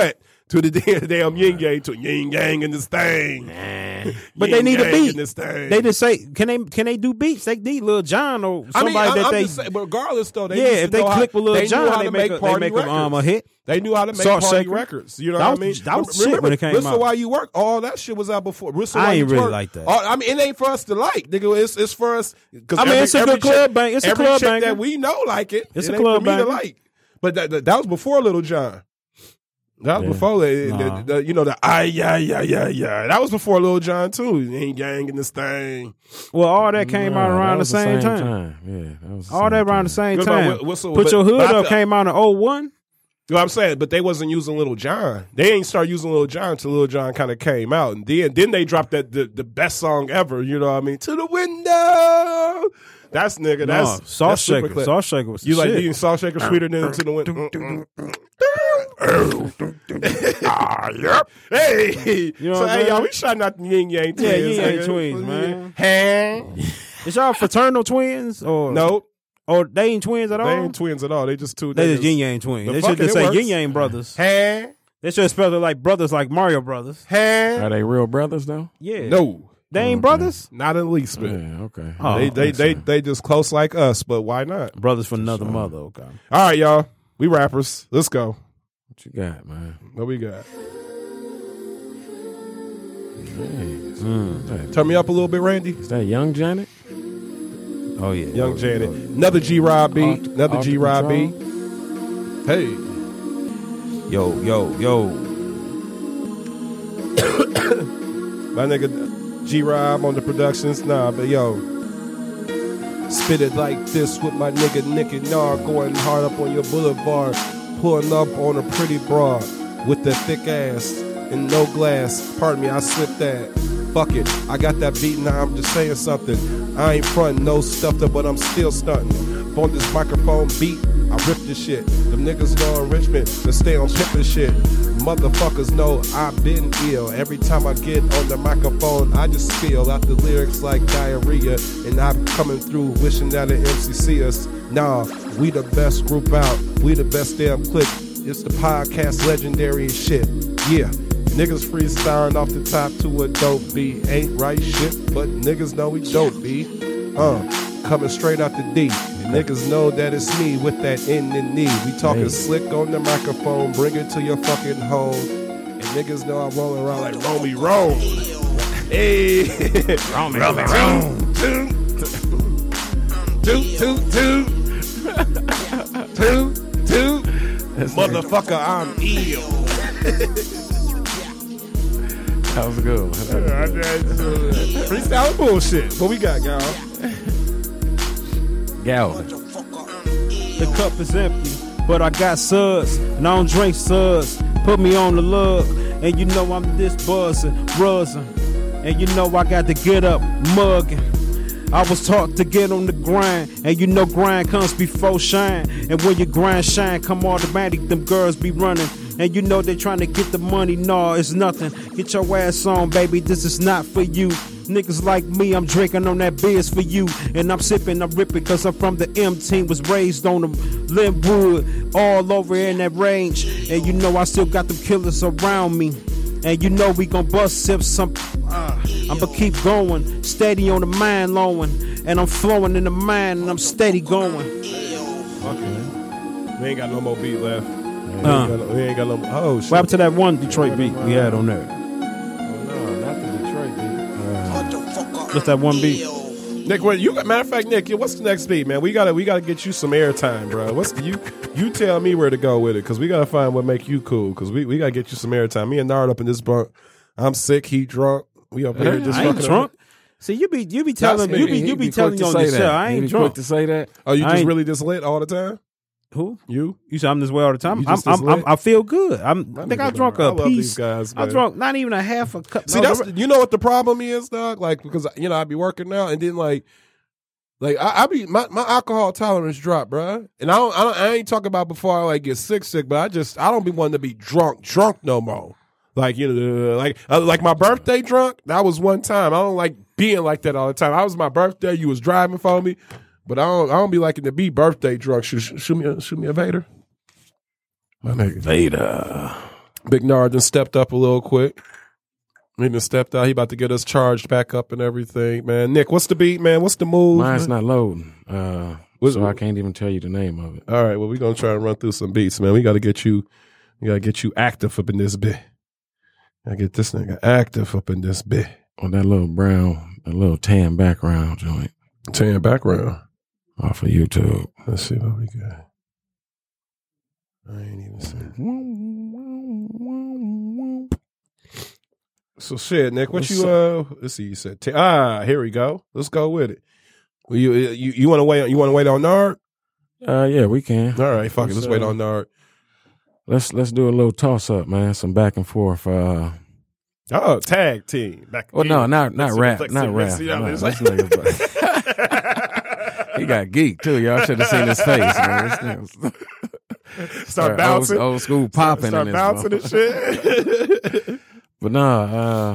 [SPEAKER 2] to the damn, damn yin yang to yin yang in this thing.
[SPEAKER 4] But
[SPEAKER 2] Yin
[SPEAKER 4] they need a
[SPEAKER 2] yang
[SPEAKER 4] beat.
[SPEAKER 2] in this thing.
[SPEAKER 4] They just say, can they can they do beats? They need Lil Jon or
[SPEAKER 2] I mean,
[SPEAKER 4] somebody
[SPEAKER 2] I'm,
[SPEAKER 4] that
[SPEAKER 2] I'm
[SPEAKER 4] they.
[SPEAKER 2] just saying, but regardless though, they
[SPEAKER 4] Yeah,
[SPEAKER 2] used to
[SPEAKER 4] if they
[SPEAKER 2] know
[SPEAKER 4] click
[SPEAKER 2] how,
[SPEAKER 4] with Lil
[SPEAKER 2] they knew
[SPEAKER 4] Jon,
[SPEAKER 2] how
[SPEAKER 4] they
[SPEAKER 2] to
[SPEAKER 4] make
[SPEAKER 2] make
[SPEAKER 4] a- they
[SPEAKER 2] party
[SPEAKER 4] make 'em,
[SPEAKER 2] records.
[SPEAKER 4] um, a hit.
[SPEAKER 2] They knew how to make
[SPEAKER 4] Salt
[SPEAKER 2] party
[SPEAKER 4] Shaker.
[SPEAKER 2] records. You know
[SPEAKER 4] That
[SPEAKER 2] what
[SPEAKER 4] was-
[SPEAKER 2] I mean?
[SPEAKER 4] that was
[SPEAKER 2] Remember,
[SPEAKER 4] shit when it came
[SPEAKER 2] Whistle
[SPEAKER 4] out.
[SPEAKER 2] While You Work, all that shit was out before. Whistle
[SPEAKER 4] I
[SPEAKER 2] While
[SPEAKER 4] ain't
[SPEAKER 2] You
[SPEAKER 4] really
[SPEAKER 2] Twerk.
[SPEAKER 4] like that.
[SPEAKER 2] All, I mean, it ain't for us to like, nigga. It's it's for us. Cause
[SPEAKER 4] I mean,
[SPEAKER 2] every,
[SPEAKER 4] it's a
[SPEAKER 2] every
[SPEAKER 4] good club
[SPEAKER 2] chick-
[SPEAKER 4] bang- it's a
[SPEAKER 2] every
[SPEAKER 4] club
[SPEAKER 2] chick
[SPEAKER 4] banger.
[SPEAKER 2] that we know like it.
[SPEAKER 4] It's
[SPEAKER 2] it
[SPEAKER 4] a
[SPEAKER 2] ain't
[SPEAKER 4] club
[SPEAKER 2] for me to
[SPEAKER 4] banger.
[SPEAKER 2] like. But that, that, that was before Little John. That was
[SPEAKER 3] Yeah.
[SPEAKER 2] before the,
[SPEAKER 4] Nah.
[SPEAKER 2] the, the you know the I yeah yeah yeah yeah. That was before Lil Jon too. He ain't gang in this thing.
[SPEAKER 4] Well, all that came out
[SPEAKER 3] Nah,
[SPEAKER 4] around
[SPEAKER 3] that
[SPEAKER 4] the
[SPEAKER 3] was
[SPEAKER 4] same, time.
[SPEAKER 3] Yeah, that was the
[SPEAKER 4] All
[SPEAKER 3] same
[SPEAKER 4] that around
[SPEAKER 3] time.
[SPEAKER 4] the same
[SPEAKER 2] What about
[SPEAKER 4] time.
[SPEAKER 2] Wh- Whistle-
[SPEAKER 4] Put
[SPEAKER 2] but-
[SPEAKER 4] Your Hood
[SPEAKER 2] but I
[SPEAKER 4] Up
[SPEAKER 2] feel-
[SPEAKER 4] came out in oh one.
[SPEAKER 2] You know what I'm saying? But they wasn't using Little John. They ain't start using Little John until Little John kind of came out, and then then they dropped that the, the best song ever. You know what I mean? To the window. That's nigga. That's
[SPEAKER 4] No, Salt
[SPEAKER 2] that's super
[SPEAKER 4] Shaker.
[SPEAKER 2] clip.
[SPEAKER 4] Salt Shaker was
[SPEAKER 2] You like
[SPEAKER 4] shit.
[SPEAKER 2] eating Salt Shaker sweeter than to the window? Ah, yep. Hey,
[SPEAKER 4] You know
[SPEAKER 2] so
[SPEAKER 4] what I'm
[SPEAKER 2] hey,
[SPEAKER 4] saying?
[SPEAKER 2] y'all, we shouting out the Yin Yang twins.
[SPEAKER 4] Yeah, Yin Yang
[SPEAKER 2] nigga.
[SPEAKER 4] twins, man.
[SPEAKER 2] Hey.
[SPEAKER 4] Is y'all fraternal twins or
[SPEAKER 2] Nope,
[SPEAKER 4] Or they ain't twins at all?
[SPEAKER 2] they ain't twins at all. They just two.
[SPEAKER 4] They just
[SPEAKER 2] niggas.
[SPEAKER 4] yin yang twins.
[SPEAKER 2] The
[SPEAKER 4] They should
[SPEAKER 2] fucking
[SPEAKER 4] just
[SPEAKER 2] it
[SPEAKER 4] say
[SPEAKER 2] works.
[SPEAKER 4] yin yang brothers.
[SPEAKER 2] Hey,
[SPEAKER 4] They should spell it like brothers, like Mario Brothers.
[SPEAKER 2] hey.
[SPEAKER 3] Are they real brothers though?
[SPEAKER 4] Yeah.
[SPEAKER 2] No,
[SPEAKER 4] They ain't brothers?
[SPEAKER 2] not in the least bit.
[SPEAKER 3] Yeah, okay.
[SPEAKER 4] Oh,
[SPEAKER 2] they they
[SPEAKER 3] makes
[SPEAKER 2] they
[SPEAKER 3] sense.
[SPEAKER 2] they just close like us, but why not?
[SPEAKER 4] Brothers from another mother, okay.
[SPEAKER 2] All right, y'all. We rappers. Let's go.
[SPEAKER 3] What you got, man?
[SPEAKER 2] What we got?
[SPEAKER 3] Hey,
[SPEAKER 2] Mm. Turn me up a little bit, Randy.
[SPEAKER 3] is that Young Janet?
[SPEAKER 4] Oh, yeah.
[SPEAKER 2] Young Janet. Another G Rob beat.
[SPEAKER 3] Off-
[SPEAKER 2] Another
[SPEAKER 3] off
[SPEAKER 2] G
[SPEAKER 3] the
[SPEAKER 2] Rob
[SPEAKER 3] control.
[SPEAKER 2] beat. Hey.
[SPEAKER 4] Yo, yo, yo.
[SPEAKER 2] My nigga G Rob on the productions. Nah, but yo. Spit it like this with my nigga Nick and Nar going hard up on your boulevard. Pulling up on a pretty broad with the thick ass and no glass. Pardon me, I slipped that. Fuck it, I got that beat now, I'm just saying something. I ain't frontin', no stuffed up, but I'm still stunting. On this microphone beat, I rip this shit. Them niggas know enrichment, they stay on pimpin' shit. Motherfuckers know I've been ill. Every time I get on the microphone, I just feel out the lyrics like diarrhea. And I'm coming through wishing that an M C see us. Nah, we the best group out. We the best damn clique. It's the podcast legendary and shit. Yeah. Niggas freestyling off the top to a dope beat. Ain't right shit, but niggas know we dope beat. Uh, coming straight out the D. Niggas know that it's me with that N and E. We talking
[SPEAKER 3] Hey.
[SPEAKER 2] slick on the microphone, bring it to your fucking home. And niggas know I'm rolling around like Romy Rome. Hey, Romy Rome. Two, two, two, two, two. Motherfucker, I'm ill.
[SPEAKER 3] That was a good one. That was a good one.
[SPEAKER 2] Freestyle bullshit. What we got, y'all?
[SPEAKER 3] Galvin.
[SPEAKER 4] The cup is empty, but I got suds, and I don't drink suds. Put me on the lug, and you know I'm this buzzing, ruzzing. And you know I got to get up, mugging. I was taught to get on the grind, and you know grind comes before shine. And when your grind shine, come automatic, them girls be running. And you know they trying to get the money, no, it's nothing. Get your ass on, baby, this is not for you. Niggas like me, I'm drinking on that beers for you. And I'm sipping, I'm ripping, cause I'm from the M team, was raised on them Linwood, all over in that range. And you know I still got them killers around me. And you know we gon' bust sip some. Uh, I'ma keep going, steady on the mind lowing. And I'm flowing in the mind, and I'm steady going.
[SPEAKER 2] Okay. We ain't got no more beat left. We
[SPEAKER 4] Uh.
[SPEAKER 2] ain't got no, we ain't got no more. Oh, shit.
[SPEAKER 4] What happened to that one Detroit beat we had on there?
[SPEAKER 3] No, not the Detroit beat.
[SPEAKER 4] Just that one beat.
[SPEAKER 2] Nick, what you got? Matter of fact, Nick, what's the next beat, man? We gotta, we gotta get you some airtime, bro. What's the, you? You tell me where to go with it, cause we gotta find what make you cool, cause we, we gotta get you some airtime. Me and Nard up in this bunk. I'm sick. He drunk. We up here just
[SPEAKER 4] I ain't
[SPEAKER 2] fucking
[SPEAKER 4] drunk. See, you be you be telling
[SPEAKER 2] That's-
[SPEAKER 4] you be
[SPEAKER 3] He-
[SPEAKER 4] you
[SPEAKER 3] he
[SPEAKER 4] be
[SPEAKER 3] quick
[SPEAKER 4] telling
[SPEAKER 3] to
[SPEAKER 4] you on
[SPEAKER 3] say
[SPEAKER 4] yourself.
[SPEAKER 3] that.
[SPEAKER 4] I
[SPEAKER 3] He
[SPEAKER 4] ain't
[SPEAKER 3] be
[SPEAKER 4] drunk.
[SPEAKER 3] quick to say that.
[SPEAKER 2] Oh, you
[SPEAKER 4] I
[SPEAKER 2] just
[SPEAKER 4] ain't-
[SPEAKER 2] really just lit all the time?
[SPEAKER 4] Who?
[SPEAKER 2] You?
[SPEAKER 4] You say I'm this way all the time.
[SPEAKER 2] You
[SPEAKER 4] I'm,
[SPEAKER 2] just this
[SPEAKER 4] I'm, I'm,
[SPEAKER 2] lit?
[SPEAKER 4] I feel good. I'm, I think I
[SPEAKER 2] nigga
[SPEAKER 4] drunk
[SPEAKER 2] don't-
[SPEAKER 4] a
[SPEAKER 2] I love
[SPEAKER 4] piece.
[SPEAKER 2] these guys,
[SPEAKER 4] I
[SPEAKER 2] man.
[SPEAKER 4] drunk not even a half a cup.
[SPEAKER 2] See,
[SPEAKER 4] no,
[SPEAKER 2] that's
[SPEAKER 4] the-
[SPEAKER 2] you know what the problem is, dog. Like because you know I be working now, and then like, like I, I be my, my alcohol tolerance drop, bruh. And I don't, I don't I ain't talking about before I like get sick, sick, but I just I don't be wanting to be drunk, drunk no more. Like you know, like uh, like my birthday drunk. That was one time. I don't like being like that all the time. I was my birthday. You was driving for me, but I don't I don't be liking to be birthday drunk. Shoot, shoot me a, shoot me a Vader. My nigga.
[SPEAKER 3] Vader.
[SPEAKER 2] Big Nard done stepped up a little quick. He done stepped out. He about to get us charged back up and everything, man. Nick, what's the beat, man? What's the move?
[SPEAKER 3] Mine's
[SPEAKER 2] man?
[SPEAKER 3] not loading, uh, so I can't even tell you the name of it.
[SPEAKER 2] All right, well, we're going to try and run through some beats, man. We got to get you, we got to get you active up in this bit. I get this nigga active up in this bit.
[SPEAKER 3] On that little brown, a little tan background joint.
[SPEAKER 2] Tan background.
[SPEAKER 3] Off of YouTube.
[SPEAKER 2] Let's see what we got. I ain't even seen. So shit, Nick, what you uh? Let's see. You said t- ah. Here we go. Let's go with it. Well, you you you want to wait? You want to wait on Nard?
[SPEAKER 3] Uh, yeah, we can.
[SPEAKER 2] All right, fuck it. Let's
[SPEAKER 3] uh,
[SPEAKER 2] wait on Nard.
[SPEAKER 3] Let's let's do a little toss up, man. Some back and forth. Uh,
[SPEAKER 2] oh, tag team. Back.
[SPEAKER 3] Oh no, not not rap, not rap. He got geek too. Y'all should have seen his face, man.
[SPEAKER 2] Start bouncing,
[SPEAKER 3] old, old school popping.
[SPEAKER 2] Start
[SPEAKER 3] in
[SPEAKER 2] bouncing and shit.
[SPEAKER 3] But nah, uh,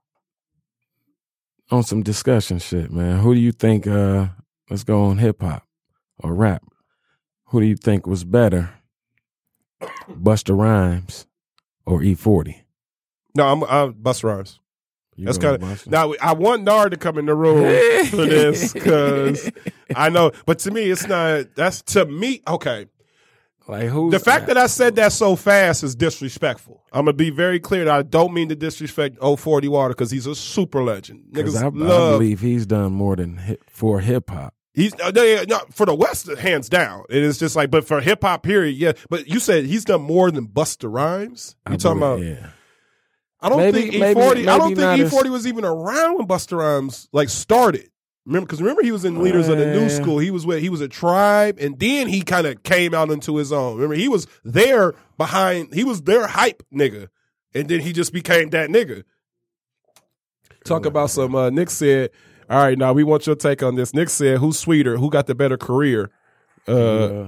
[SPEAKER 3] on some discussion shit, man. Who do you think? Uh, let's go on hip hop or rap. Who do you think was better, Busta Rhymes or E forty?
[SPEAKER 2] No, I'm, I'm Busta Rhymes.
[SPEAKER 3] You
[SPEAKER 2] That's kind of now. I want Nard to come in the room for this because I know, but to me, it's not. That's to me. Okay,
[SPEAKER 3] like who?
[SPEAKER 2] The fact that I said that so fast is disrespectful. I'm gonna be very clear that I don't mean to disrespect oh forty Water because he's a super legend. Niggas
[SPEAKER 3] I,
[SPEAKER 2] love.
[SPEAKER 3] I believe he's done more than hip, for hip hop.
[SPEAKER 2] He's uh, no, no, for the West, hands down. It is just like, but for hip hop, period, yeah. But you said he's done more than Busta Rhymes. You
[SPEAKER 3] I
[SPEAKER 2] talking
[SPEAKER 3] believe,
[SPEAKER 2] about?
[SPEAKER 3] Yeah.
[SPEAKER 2] I don't
[SPEAKER 3] maybe,
[SPEAKER 2] think E
[SPEAKER 3] maybe,
[SPEAKER 2] forty.
[SPEAKER 3] maybe
[SPEAKER 2] I don't think E forty
[SPEAKER 3] as,
[SPEAKER 2] was even around when Busta Rhymes like started. Remember, because remember he was in Leaders uh, of the New School. He was with he was a Tribe, and then he kind of came out into his own. Remember, he was there behind. He was their hype nigga, and then he just became that nigga. Talk about some. Uh, Nick said, "All right, now we want your take on this." Nick said, "Who's sweeter? Who got the better career?" Uh, uh,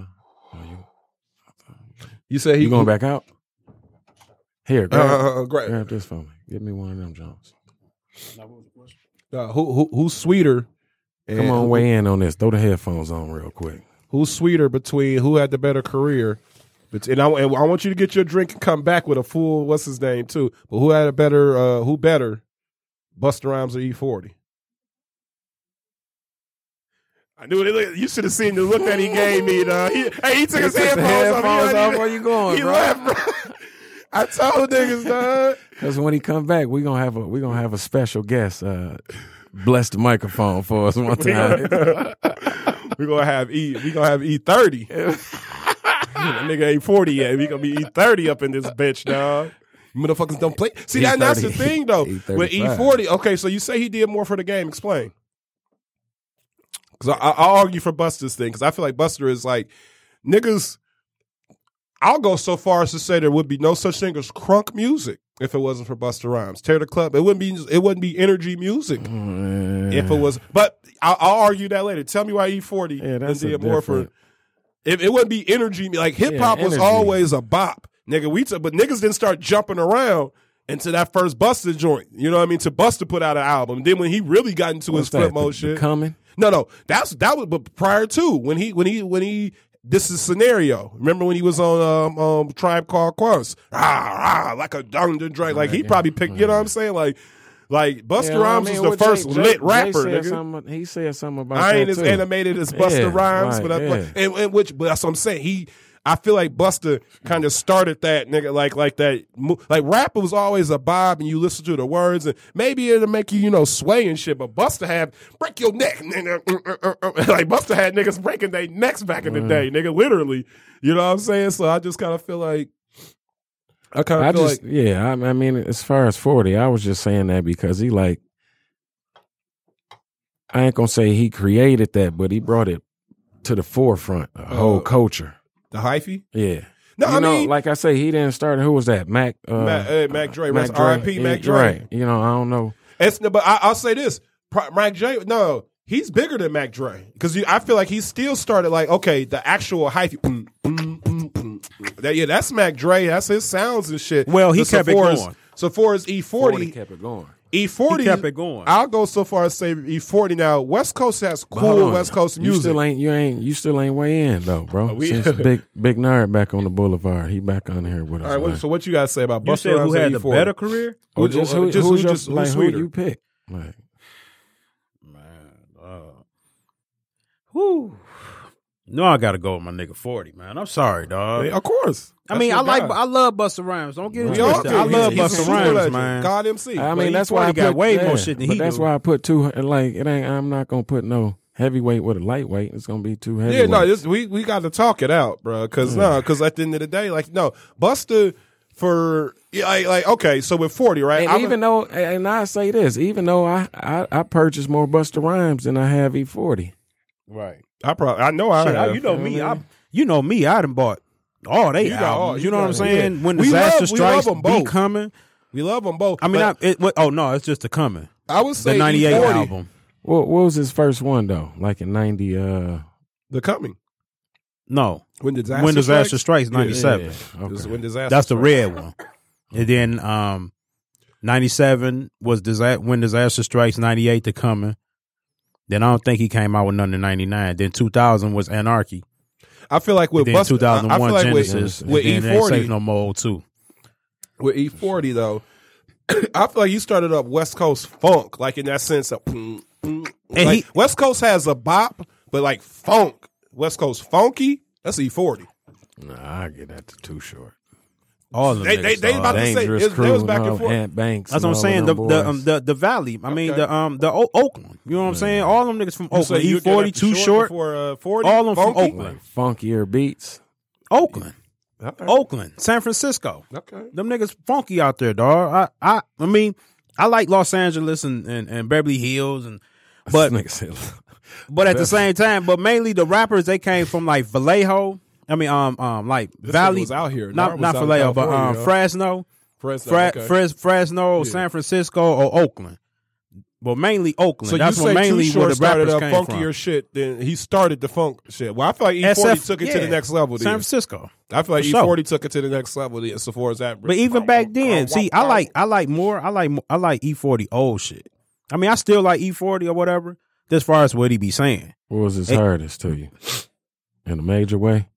[SPEAKER 2] you said he
[SPEAKER 3] you going back out? Here, grab,
[SPEAKER 2] uh, uh, grab.
[SPEAKER 3] grab this for me. Give me one of them Jones.
[SPEAKER 2] Uh, who, who who's sweeter?
[SPEAKER 3] Come on, weigh in on this. Throw the headphones on real quick.
[SPEAKER 2] Who's sweeter between who had the better career? And I, and I want you to get your drink and come back with a full what's his name too. But who had a better? Uh, who better? Busta Rhymes or E forty? I knew it. You should have seen the look that he gave me. Dog. He, hey, he took his headphones,
[SPEAKER 3] headphones
[SPEAKER 2] off.
[SPEAKER 3] off. Where you going,
[SPEAKER 2] he
[SPEAKER 3] bro?
[SPEAKER 2] left, bro. I told niggas, dog.
[SPEAKER 3] Because when he come back, we gonna have a we gonna have a special guest. Uh, bless the microphone for us one time.
[SPEAKER 2] we gonna have E. We gonna have E thirty. That nigga ain't forty yet. We gonna be E thirty up in this bitch, dog. Motherfuckers don't play. See, that, that's the thing though. With E forty, okay. So you say he did more for the game. Explain. Because I, I'll argue for Busta's thing. Because I feel like Busta is like niggas. I'll go so far as to say there would be no such thing as crunk music if it wasn't for Busta Rhymes. Tear the Club. It wouldn't be. It wouldn't be energy music mm. if it was. But I'll, I'll argue that later. Tell me why E forty
[SPEAKER 3] yeah, that's
[SPEAKER 2] did more for. If it wouldn't be energy, like hip hop
[SPEAKER 3] yeah,
[SPEAKER 2] was always a bop, nigga. We t- but niggas didn't start jumping around into that first Busta joint. You know what I mean? To Busta put out an album. Then when he really got into
[SPEAKER 3] What's
[SPEAKER 2] his flip
[SPEAKER 3] that,
[SPEAKER 2] mode
[SPEAKER 3] the,
[SPEAKER 2] shit,
[SPEAKER 3] the coming.
[SPEAKER 2] No, no, that's that was. But prior to when he when he when he. This is Scenario. Remember when he was on um, um, Tribe Called Quest? Ah, ah, like a Dungeon Drake. Like he probably picked. You know what I'm saying? Like, like Busta
[SPEAKER 3] yeah,
[SPEAKER 2] Rhymes
[SPEAKER 3] I mean,
[SPEAKER 2] was the first
[SPEAKER 3] Jay,
[SPEAKER 2] lit
[SPEAKER 3] Jay,
[SPEAKER 2] rapper.
[SPEAKER 3] Jay
[SPEAKER 2] Nigga.
[SPEAKER 3] He said something about.
[SPEAKER 2] I ain't
[SPEAKER 3] that
[SPEAKER 2] as
[SPEAKER 3] too.
[SPEAKER 2] animated as Busta
[SPEAKER 3] yeah,
[SPEAKER 2] Rhymes,
[SPEAKER 3] right,
[SPEAKER 2] but I,
[SPEAKER 3] yeah.
[SPEAKER 2] and, and which, but that's what I'm saying. He, I feel like Busta kind of started that nigga, like like that, like rap was always a vibe, and you listen to the words, and maybe it'll make you, you know, sway and shit. But Busta had break your neck, like Busta had niggas breaking their necks back in the day, nigga, literally. You know what I'm saying? So I just kind of feel like I kind of
[SPEAKER 3] I
[SPEAKER 2] feel
[SPEAKER 3] just
[SPEAKER 2] like
[SPEAKER 3] yeah. I, I mean, as far as forty, I was just saying that because he like I ain't gonna say he created that, but he brought it to the forefront, the whole
[SPEAKER 2] uh,
[SPEAKER 3] culture.
[SPEAKER 2] The hyphy?
[SPEAKER 3] Yeah.
[SPEAKER 2] No,
[SPEAKER 3] you
[SPEAKER 2] I
[SPEAKER 3] know,
[SPEAKER 2] mean,
[SPEAKER 3] like I say, he didn't start. Who was that? Mac. Uh,
[SPEAKER 2] Mac, uh, Mac Dre.
[SPEAKER 3] Mac
[SPEAKER 2] R I P. Mac Dre.
[SPEAKER 3] Right. You know, I don't know.
[SPEAKER 2] It's but I, I'll say this: Mac Dre. No, he's bigger than Mac Dre because I feel like he still started like okay, the actual hyphy. Mm, mm, mm, mm. That, yeah, that's Mac Dre. That's his sounds and shit.
[SPEAKER 4] Well, he
[SPEAKER 2] so
[SPEAKER 4] kept it
[SPEAKER 2] going.
[SPEAKER 4] going.
[SPEAKER 2] So far as E forty,
[SPEAKER 3] kept it going.
[SPEAKER 2] E forty
[SPEAKER 4] He kept it going.
[SPEAKER 2] I'll go so far as say E forty. Now West Coast has
[SPEAKER 3] But hold
[SPEAKER 2] cool
[SPEAKER 3] on.
[SPEAKER 2] West Coast
[SPEAKER 3] You
[SPEAKER 2] music.
[SPEAKER 3] still ain't you ain't you still ain't way in though, bro.
[SPEAKER 2] we-
[SPEAKER 3] Since big big nerd back on the boulevard, he back on here with us.
[SPEAKER 2] All right, what,
[SPEAKER 3] man.
[SPEAKER 2] so what you got to say about
[SPEAKER 4] You
[SPEAKER 2] Busta
[SPEAKER 4] said who
[SPEAKER 2] Rhymes and
[SPEAKER 4] had the
[SPEAKER 2] E forty?
[SPEAKER 4] better career?
[SPEAKER 3] Who
[SPEAKER 2] Who-
[SPEAKER 3] just
[SPEAKER 2] who-
[SPEAKER 3] who,
[SPEAKER 2] just
[SPEAKER 3] who
[SPEAKER 2] who
[SPEAKER 3] just
[SPEAKER 2] just- who's
[SPEAKER 3] like who
[SPEAKER 2] sweeter?
[SPEAKER 3] you pick? Like
[SPEAKER 4] Man, uh, whew. No, I gotta go with my nigga forty, man. I'm sorry, dog.
[SPEAKER 2] Yeah, of course.
[SPEAKER 4] I mean, I
[SPEAKER 2] That's
[SPEAKER 4] like,
[SPEAKER 2] your guy.
[SPEAKER 4] I love Busta Rhymes. Don't get it
[SPEAKER 2] We all
[SPEAKER 4] twisted.
[SPEAKER 2] do.
[SPEAKER 4] I love
[SPEAKER 2] He's- he's a
[SPEAKER 4] Busta
[SPEAKER 2] super
[SPEAKER 4] Rhymes,
[SPEAKER 2] legend.
[SPEAKER 4] man.
[SPEAKER 2] God M C.
[SPEAKER 3] I
[SPEAKER 2] But
[SPEAKER 3] mean,
[SPEAKER 2] E
[SPEAKER 3] that's why I
[SPEAKER 4] forty got
[SPEAKER 3] put,
[SPEAKER 4] way
[SPEAKER 3] yeah,
[SPEAKER 4] more shit than
[SPEAKER 3] but
[SPEAKER 4] he
[SPEAKER 3] that's
[SPEAKER 4] do.
[SPEAKER 3] why I put two. Like it ain't. I'm not gonna put no heavyweight with a lightweight. It's gonna be two heavyweight.
[SPEAKER 2] Yeah, no, this, we we got to talk it out, bro. Because no, because at the end of the day, like no, Busta for yeah, like, like okay, so with forty, right?
[SPEAKER 3] And
[SPEAKER 2] I'm
[SPEAKER 3] even
[SPEAKER 2] a,
[SPEAKER 3] though, and I say this, even though I I, I purchased more Busta Rhymes than I have E forty.
[SPEAKER 4] Right.
[SPEAKER 2] I probably I know I
[SPEAKER 4] Shit, I-
[SPEAKER 2] have.
[SPEAKER 4] you know me. I, you know me. I done bought all they
[SPEAKER 2] You got
[SPEAKER 4] albums.
[SPEAKER 2] all-
[SPEAKER 4] you
[SPEAKER 2] you
[SPEAKER 4] know
[SPEAKER 2] got
[SPEAKER 4] what I'm
[SPEAKER 2] it,
[SPEAKER 4] saying?
[SPEAKER 2] yeah.
[SPEAKER 4] When
[SPEAKER 2] We
[SPEAKER 4] Disaster
[SPEAKER 2] love- we love
[SPEAKER 4] Strikes
[SPEAKER 2] them
[SPEAKER 4] be
[SPEAKER 2] both.
[SPEAKER 4] coming.
[SPEAKER 2] we love them both.
[SPEAKER 4] I mean, I,
[SPEAKER 2] but
[SPEAKER 4] it, what, oh no, it's just the coming.
[SPEAKER 2] I would say
[SPEAKER 4] The ninety-eight
[SPEAKER 2] E forty,
[SPEAKER 4] album.
[SPEAKER 3] What, what was his first one though? Like in ninety. Uh,
[SPEAKER 2] The Coming.
[SPEAKER 4] No,
[SPEAKER 2] When disaster
[SPEAKER 4] When Disaster
[SPEAKER 2] strikes,
[SPEAKER 4] Strikes, ninety-seven.
[SPEAKER 3] yeah,
[SPEAKER 2] This is
[SPEAKER 3] okay.
[SPEAKER 2] when disaster.
[SPEAKER 4] That's the
[SPEAKER 2] strikes.
[SPEAKER 4] red one. And then um, ninety-seven was Disa- When Disaster Strikes, ninety-eight the coming. Then I don't think he came out with none in ninety-nine. Then two thousand was Anarchy.
[SPEAKER 2] I feel like with
[SPEAKER 4] Then
[SPEAKER 2] Busta,
[SPEAKER 4] two thousand
[SPEAKER 2] I
[SPEAKER 4] one
[SPEAKER 2] feel like with,
[SPEAKER 4] Genesis.
[SPEAKER 2] with
[SPEAKER 4] and then
[SPEAKER 2] E
[SPEAKER 4] Ain't
[SPEAKER 2] forty,
[SPEAKER 4] Safe No More too.
[SPEAKER 2] with E forty though, I feel like you started up West Coast funk, like in that sense of, mm, mm,
[SPEAKER 4] And
[SPEAKER 2] like
[SPEAKER 4] he-
[SPEAKER 2] West Coast has a bop, but like funk, West Coast funky. That's E forty.
[SPEAKER 3] Nah, I get that to too short.
[SPEAKER 4] All of them
[SPEAKER 2] They- they-
[SPEAKER 4] niggas,
[SPEAKER 2] they
[SPEAKER 4] dog.
[SPEAKER 2] about to say-
[SPEAKER 3] Dangerous
[SPEAKER 2] it- they was
[SPEAKER 3] Crew
[SPEAKER 2] back
[SPEAKER 3] and
[SPEAKER 2] and
[SPEAKER 3] all,
[SPEAKER 2] forth.
[SPEAKER 3] Ant Banks.
[SPEAKER 4] That's what I'm
[SPEAKER 3] and all
[SPEAKER 4] saying.
[SPEAKER 3] of
[SPEAKER 4] The
[SPEAKER 3] them
[SPEAKER 4] the,
[SPEAKER 3] boys.
[SPEAKER 4] um, the the Valley. I mean
[SPEAKER 2] Okay.
[SPEAKER 4] the um the o- Oakland. You know what I'm saying? All them niggas from
[SPEAKER 2] You say
[SPEAKER 4] Oakland.
[SPEAKER 2] you
[SPEAKER 4] E
[SPEAKER 2] get
[SPEAKER 4] forty
[SPEAKER 2] up to
[SPEAKER 4] too short.
[SPEAKER 2] before uh, forty.
[SPEAKER 4] All of them from
[SPEAKER 2] funky?
[SPEAKER 4] Oakland.
[SPEAKER 3] funkier beats.
[SPEAKER 4] Oakland.
[SPEAKER 2] Okay.
[SPEAKER 4] Oakland. San Francisco.
[SPEAKER 2] Okay.
[SPEAKER 4] Them niggas funky out there, dog. I I I mean, I like Los Angeles and, and, and Beverly Hills and but
[SPEAKER 3] Nigga said,
[SPEAKER 4] but at the same time, but mainly the rappers they came from like Vallejo. I mean um um like
[SPEAKER 2] This
[SPEAKER 4] Valley
[SPEAKER 2] nigga was out here. Nard
[SPEAKER 4] Not
[SPEAKER 2] was
[SPEAKER 4] not
[SPEAKER 2] out in
[SPEAKER 4] Vallejo, but
[SPEAKER 2] California,
[SPEAKER 4] um
[SPEAKER 2] yo.
[SPEAKER 4] Fresno.
[SPEAKER 2] Fresno.
[SPEAKER 4] Fre-
[SPEAKER 2] okay.
[SPEAKER 4] Fres- Fresno,
[SPEAKER 2] Yeah.
[SPEAKER 4] San Francisco, or Oakland. But mainly Oakland.
[SPEAKER 2] So
[SPEAKER 4] That's
[SPEAKER 2] you
[SPEAKER 4] where
[SPEAKER 2] say
[SPEAKER 4] mainly
[SPEAKER 2] Too
[SPEAKER 4] where
[SPEAKER 2] Short
[SPEAKER 4] the
[SPEAKER 2] started
[SPEAKER 4] rappers
[SPEAKER 2] up
[SPEAKER 4] came
[SPEAKER 2] funkier
[SPEAKER 4] from.
[SPEAKER 2] shit. Then he started the funk shit. Well, I feel like E forty
[SPEAKER 4] S F
[SPEAKER 2] took it to
[SPEAKER 4] yeah.
[SPEAKER 2] the next level.
[SPEAKER 4] San
[SPEAKER 2] Then.
[SPEAKER 4] Francisco.
[SPEAKER 2] I feel like
[SPEAKER 4] For
[SPEAKER 2] E
[SPEAKER 4] sure.
[SPEAKER 2] forty took it to the next level. Then, so far as that.
[SPEAKER 4] But even back then, see, I like I like more. I like mo- I like E forty old shit. I mean, I still like E forty or whatever. As far as what he be saying,
[SPEAKER 3] what was his
[SPEAKER 4] Hey.
[SPEAKER 3] hardest to you? In a major way?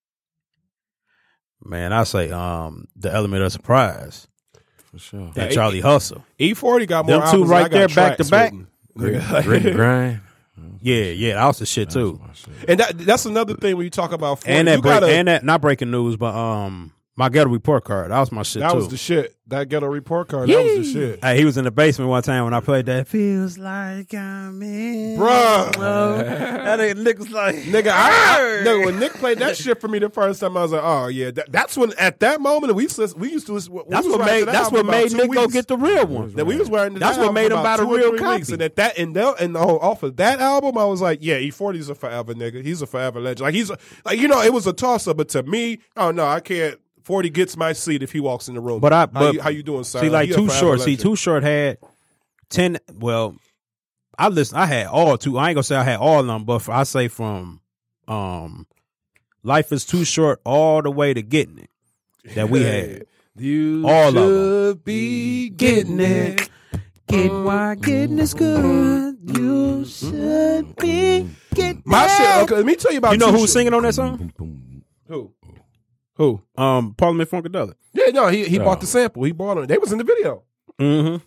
[SPEAKER 4] man, I say um the element of surprise
[SPEAKER 3] For sure.
[SPEAKER 4] and
[SPEAKER 2] Yeah,
[SPEAKER 4] Charlie Hustle.
[SPEAKER 2] E forty got more
[SPEAKER 4] Them two
[SPEAKER 2] albums than
[SPEAKER 4] right
[SPEAKER 2] I got
[SPEAKER 4] there back to
[SPEAKER 2] tracks
[SPEAKER 4] back.
[SPEAKER 2] written.
[SPEAKER 3] Grit,
[SPEAKER 2] Nigga,
[SPEAKER 3] grit and grind.
[SPEAKER 4] Yeah, yeah, that was the shit too.
[SPEAKER 3] That's my shit.
[SPEAKER 2] And that that's another thing when you talk about forty.
[SPEAKER 4] And that
[SPEAKER 2] you
[SPEAKER 4] break,
[SPEAKER 2] gotta,
[SPEAKER 4] and that not breaking news, but um my ghetto report card. That was my shit
[SPEAKER 2] that
[SPEAKER 4] too.
[SPEAKER 2] was the shit. That ghetto report card. That was the shit.
[SPEAKER 4] Hey, he was in the basement one time when I played that. Feels like I'm in.
[SPEAKER 2] Bruh.
[SPEAKER 4] love. That nigga niggas like
[SPEAKER 2] Nigga, I, I, nigga, when Nick played that shit for me the first time, I was like, oh yeah, that, that's when at that moment we used to, we used to listen, we
[SPEAKER 4] That's
[SPEAKER 2] was
[SPEAKER 4] what
[SPEAKER 2] riding
[SPEAKER 4] made.
[SPEAKER 2] to that
[SPEAKER 4] That's
[SPEAKER 2] album
[SPEAKER 4] what made
[SPEAKER 2] about two
[SPEAKER 4] Nick go
[SPEAKER 2] weeks.
[SPEAKER 4] get the real one.
[SPEAKER 2] That we was wearing.
[SPEAKER 4] That's
[SPEAKER 2] that
[SPEAKER 4] what
[SPEAKER 2] album
[SPEAKER 4] made him
[SPEAKER 2] about
[SPEAKER 4] buy the
[SPEAKER 2] two or
[SPEAKER 4] real
[SPEAKER 2] three
[SPEAKER 4] copy.
[SPEAKER 2] weeks. And at that, and that, and oh, off of that album, I was like, yeah, E forty is a forever nigga. He's a forever legend. Like he's a, like you know, it was a toss up, but to me, oh no, I can't. forty gets my seat if he walks in the room.
[SPEAKER 4] But I,
[SPEAKER 2] how,
[SPEAKER 4] but
[SPEAKER 2] you, how you doing, sir?
[SPEAKER 4] see, like
[SPEAKER 2] He a
[SPEAKER 4] Too
[SPEAKER 2] forever
[SPEAKER 4] Short. See,
[SPEAKER 2] legend.
[SPEAKER 4] Too Short had ten. Well, I listen. I had all two. I ain't gonna say I had all of them, but for, I say from um, Life is Too Short all the way to Getting It that we had.
[SPEAKER 2] You
[SPEAKER 4] All of
[SPEAKER 2] should
[SPEAKER 4] them.
[SPEAKER 2] be getting it.
[SPEAKER 4] Getting why getting is good. You should be getting
[SPEAKER 2] My shit. Okay, let me tell you about.
[SPEAKER 4] You know
[SPEAKER 2] Too
[SPEAKER 4] who's
[SPEAKER 2] Short.
[SPEAKER 4] singing on that song?
[SPEAKER 3] Boom, boom.
[SPEAKER 2] Who? Who?
[SPEAKER 4] Um, Parliament Funkadelic.
[SPEAKER 2] Yeah, no, he he
[SPEAKER 3] Oh.
[SPEAKER 2] bought the sample. He bought it. They was in the video.
[SPEAKER 4] Mm-hmm.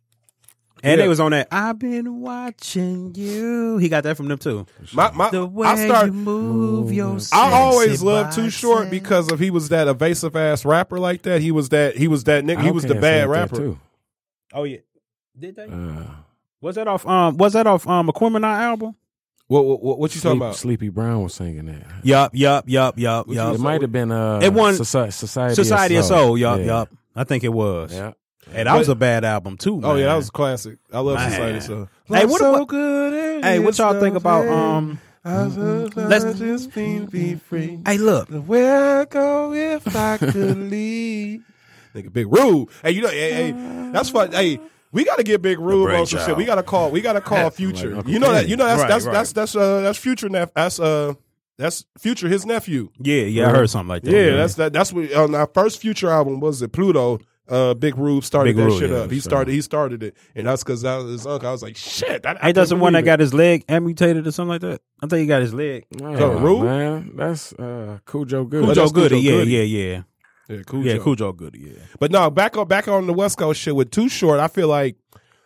[SPEAKER 4] And
[SPEAKER 2] Yeah.
[SPEAKER 4] they was on that. I've been watching you. He got that from them too.
[SPEAKER 2] My my.
[SPEAKER 4] The way
[SPEAKER 2] I start.
[SPEAKER 4] you move your
[SPEAKER 2] I always
[SPEAKER 4] sexy
[SPEAKER 2] loved Too
[SPEAKER 4] body.
[SPEAKER 2] Short because of he was that evasive ass rapper like that. He was that. He was that nigga. He was the
[SPEAKER 3] Outkast
[SPEAKER 2] bad
[SPEAKER 3] had that
[SPEAKER 2] rapper.
[SPEAKER 3] too.
[SPEAKER 4] Oh yeah, did they?
[SPEAKER 3] Uh,
[SPEAKER 4] Was that off? Um, was that off? Um, a Aquemini album?
[SPEAKER 2] What what what, what you talking
[SPEAKER 3] Sleep-
[SPEAKER 2] about?
[SPEAKER 3] Sleepy Brown was singing that.
[SPEAKER 4] Yup, yup, yup, yup,
[SPEAKER 3] It
[SPEAKER 4] yup.
[SPEAKER 3] might have been uh,
[SPEAKER 4] It won-
[SPEAKER 3] Soci- Society,
[SPEAKER 4] Society of Soul. Yup,
[SPEAKER 3] Yeah.
[SPEAKER 4] yup. I think it was.
[SPEAKER 3] Yeah.
[SPEAKER 4] Hey, that was a bad album too.
[SPEAKER 2] Oh yeah,
[SPEAKER 4] man.
[SPEAKER 2] that was a classic. I love
[SPEAKER 4] Man.
[SPEAKER 2] Society. So
[SPEAKER 4] Hey, what,
[SPEAKER 2] so
[SPEAKER 4] what,
[SPEAKER 2] good.
[SPEAKER 4] hey, what y'all think about um?
[SPEAKER 2] Let's
[SPEAKER 4] Let's-
[SPEAKER 2] just be, be free.
[SPEAKER 4] Hey, look.
[SPEAKER 2] Where I go if I could leave. Nigga, Big Rube. Hey, you know, hey, hey, that's fun. Hey, we gotta get Big Rube on some
[SPEAKER 4] brainchild.
[SPEAKER 2] shit. We gotta call. We gotta call Future.
[SPEAKER 3] Uncle
[SPEAKER 2] You know that.
[SPEAKER 3] Kenny.
[SPEAKER 2] You know that's
[SPEAKER 4] Right,
[SPEAKER 2] that's
[SPEAKER 4] right.
[SPEAKER 2] that's that's uh that's Future. Nep- That's uh that's Future. His nephew.
[SPEAKER 4] Yeah, yeah, I heard something like that.
[SPEAKER 2] Yeah, that's that. That's what on our first Future album was it Pluto. uh, Big Rube started
[SPEAKER 4] Big
[SPEAKER 2] that
[SPEAKER 4] Rube,
[SPEAKER 2] shit
[SPEAKER 4] yeah,
[SPEAKER 2] up. He
[SPEAKER 4] sure.
[SPEAKER 2] started. He started it, and that's because that was his uncle. I was like, shit. I, I
[SPEAKER 4] Ain't that the
[SPEAKER 2] couldn't
[SPEAKER 4] one that
[SPEAKER 2] believe
[SPEAKER 4] got his leg amputated or something like that? I think he got his leg.
[SPEAKER 3] Oh,
[SPEAKER 2] So, Rube?
[SPEAKER 3] man, that's uh, Cujo Goody.
[SPEAKER 2] But
[SPEAKER 4] Cujo
[SPEAKER 2] that's
[SPEAKER 4] Goody,
[SPEAKER 2] Cujo
[SPEAKER 4] yeah,
[SPEAKER 2] Goody.
[SPEAKER 4] yeah, yeah.
[SPEAKER 2] it. Yeah, Cujo.
[SPEAKER 4] Yeah, Cujo Goody, yeah.
[SPEAKER 2] But no, back on back on the West Coast shit with Too Short. I feel like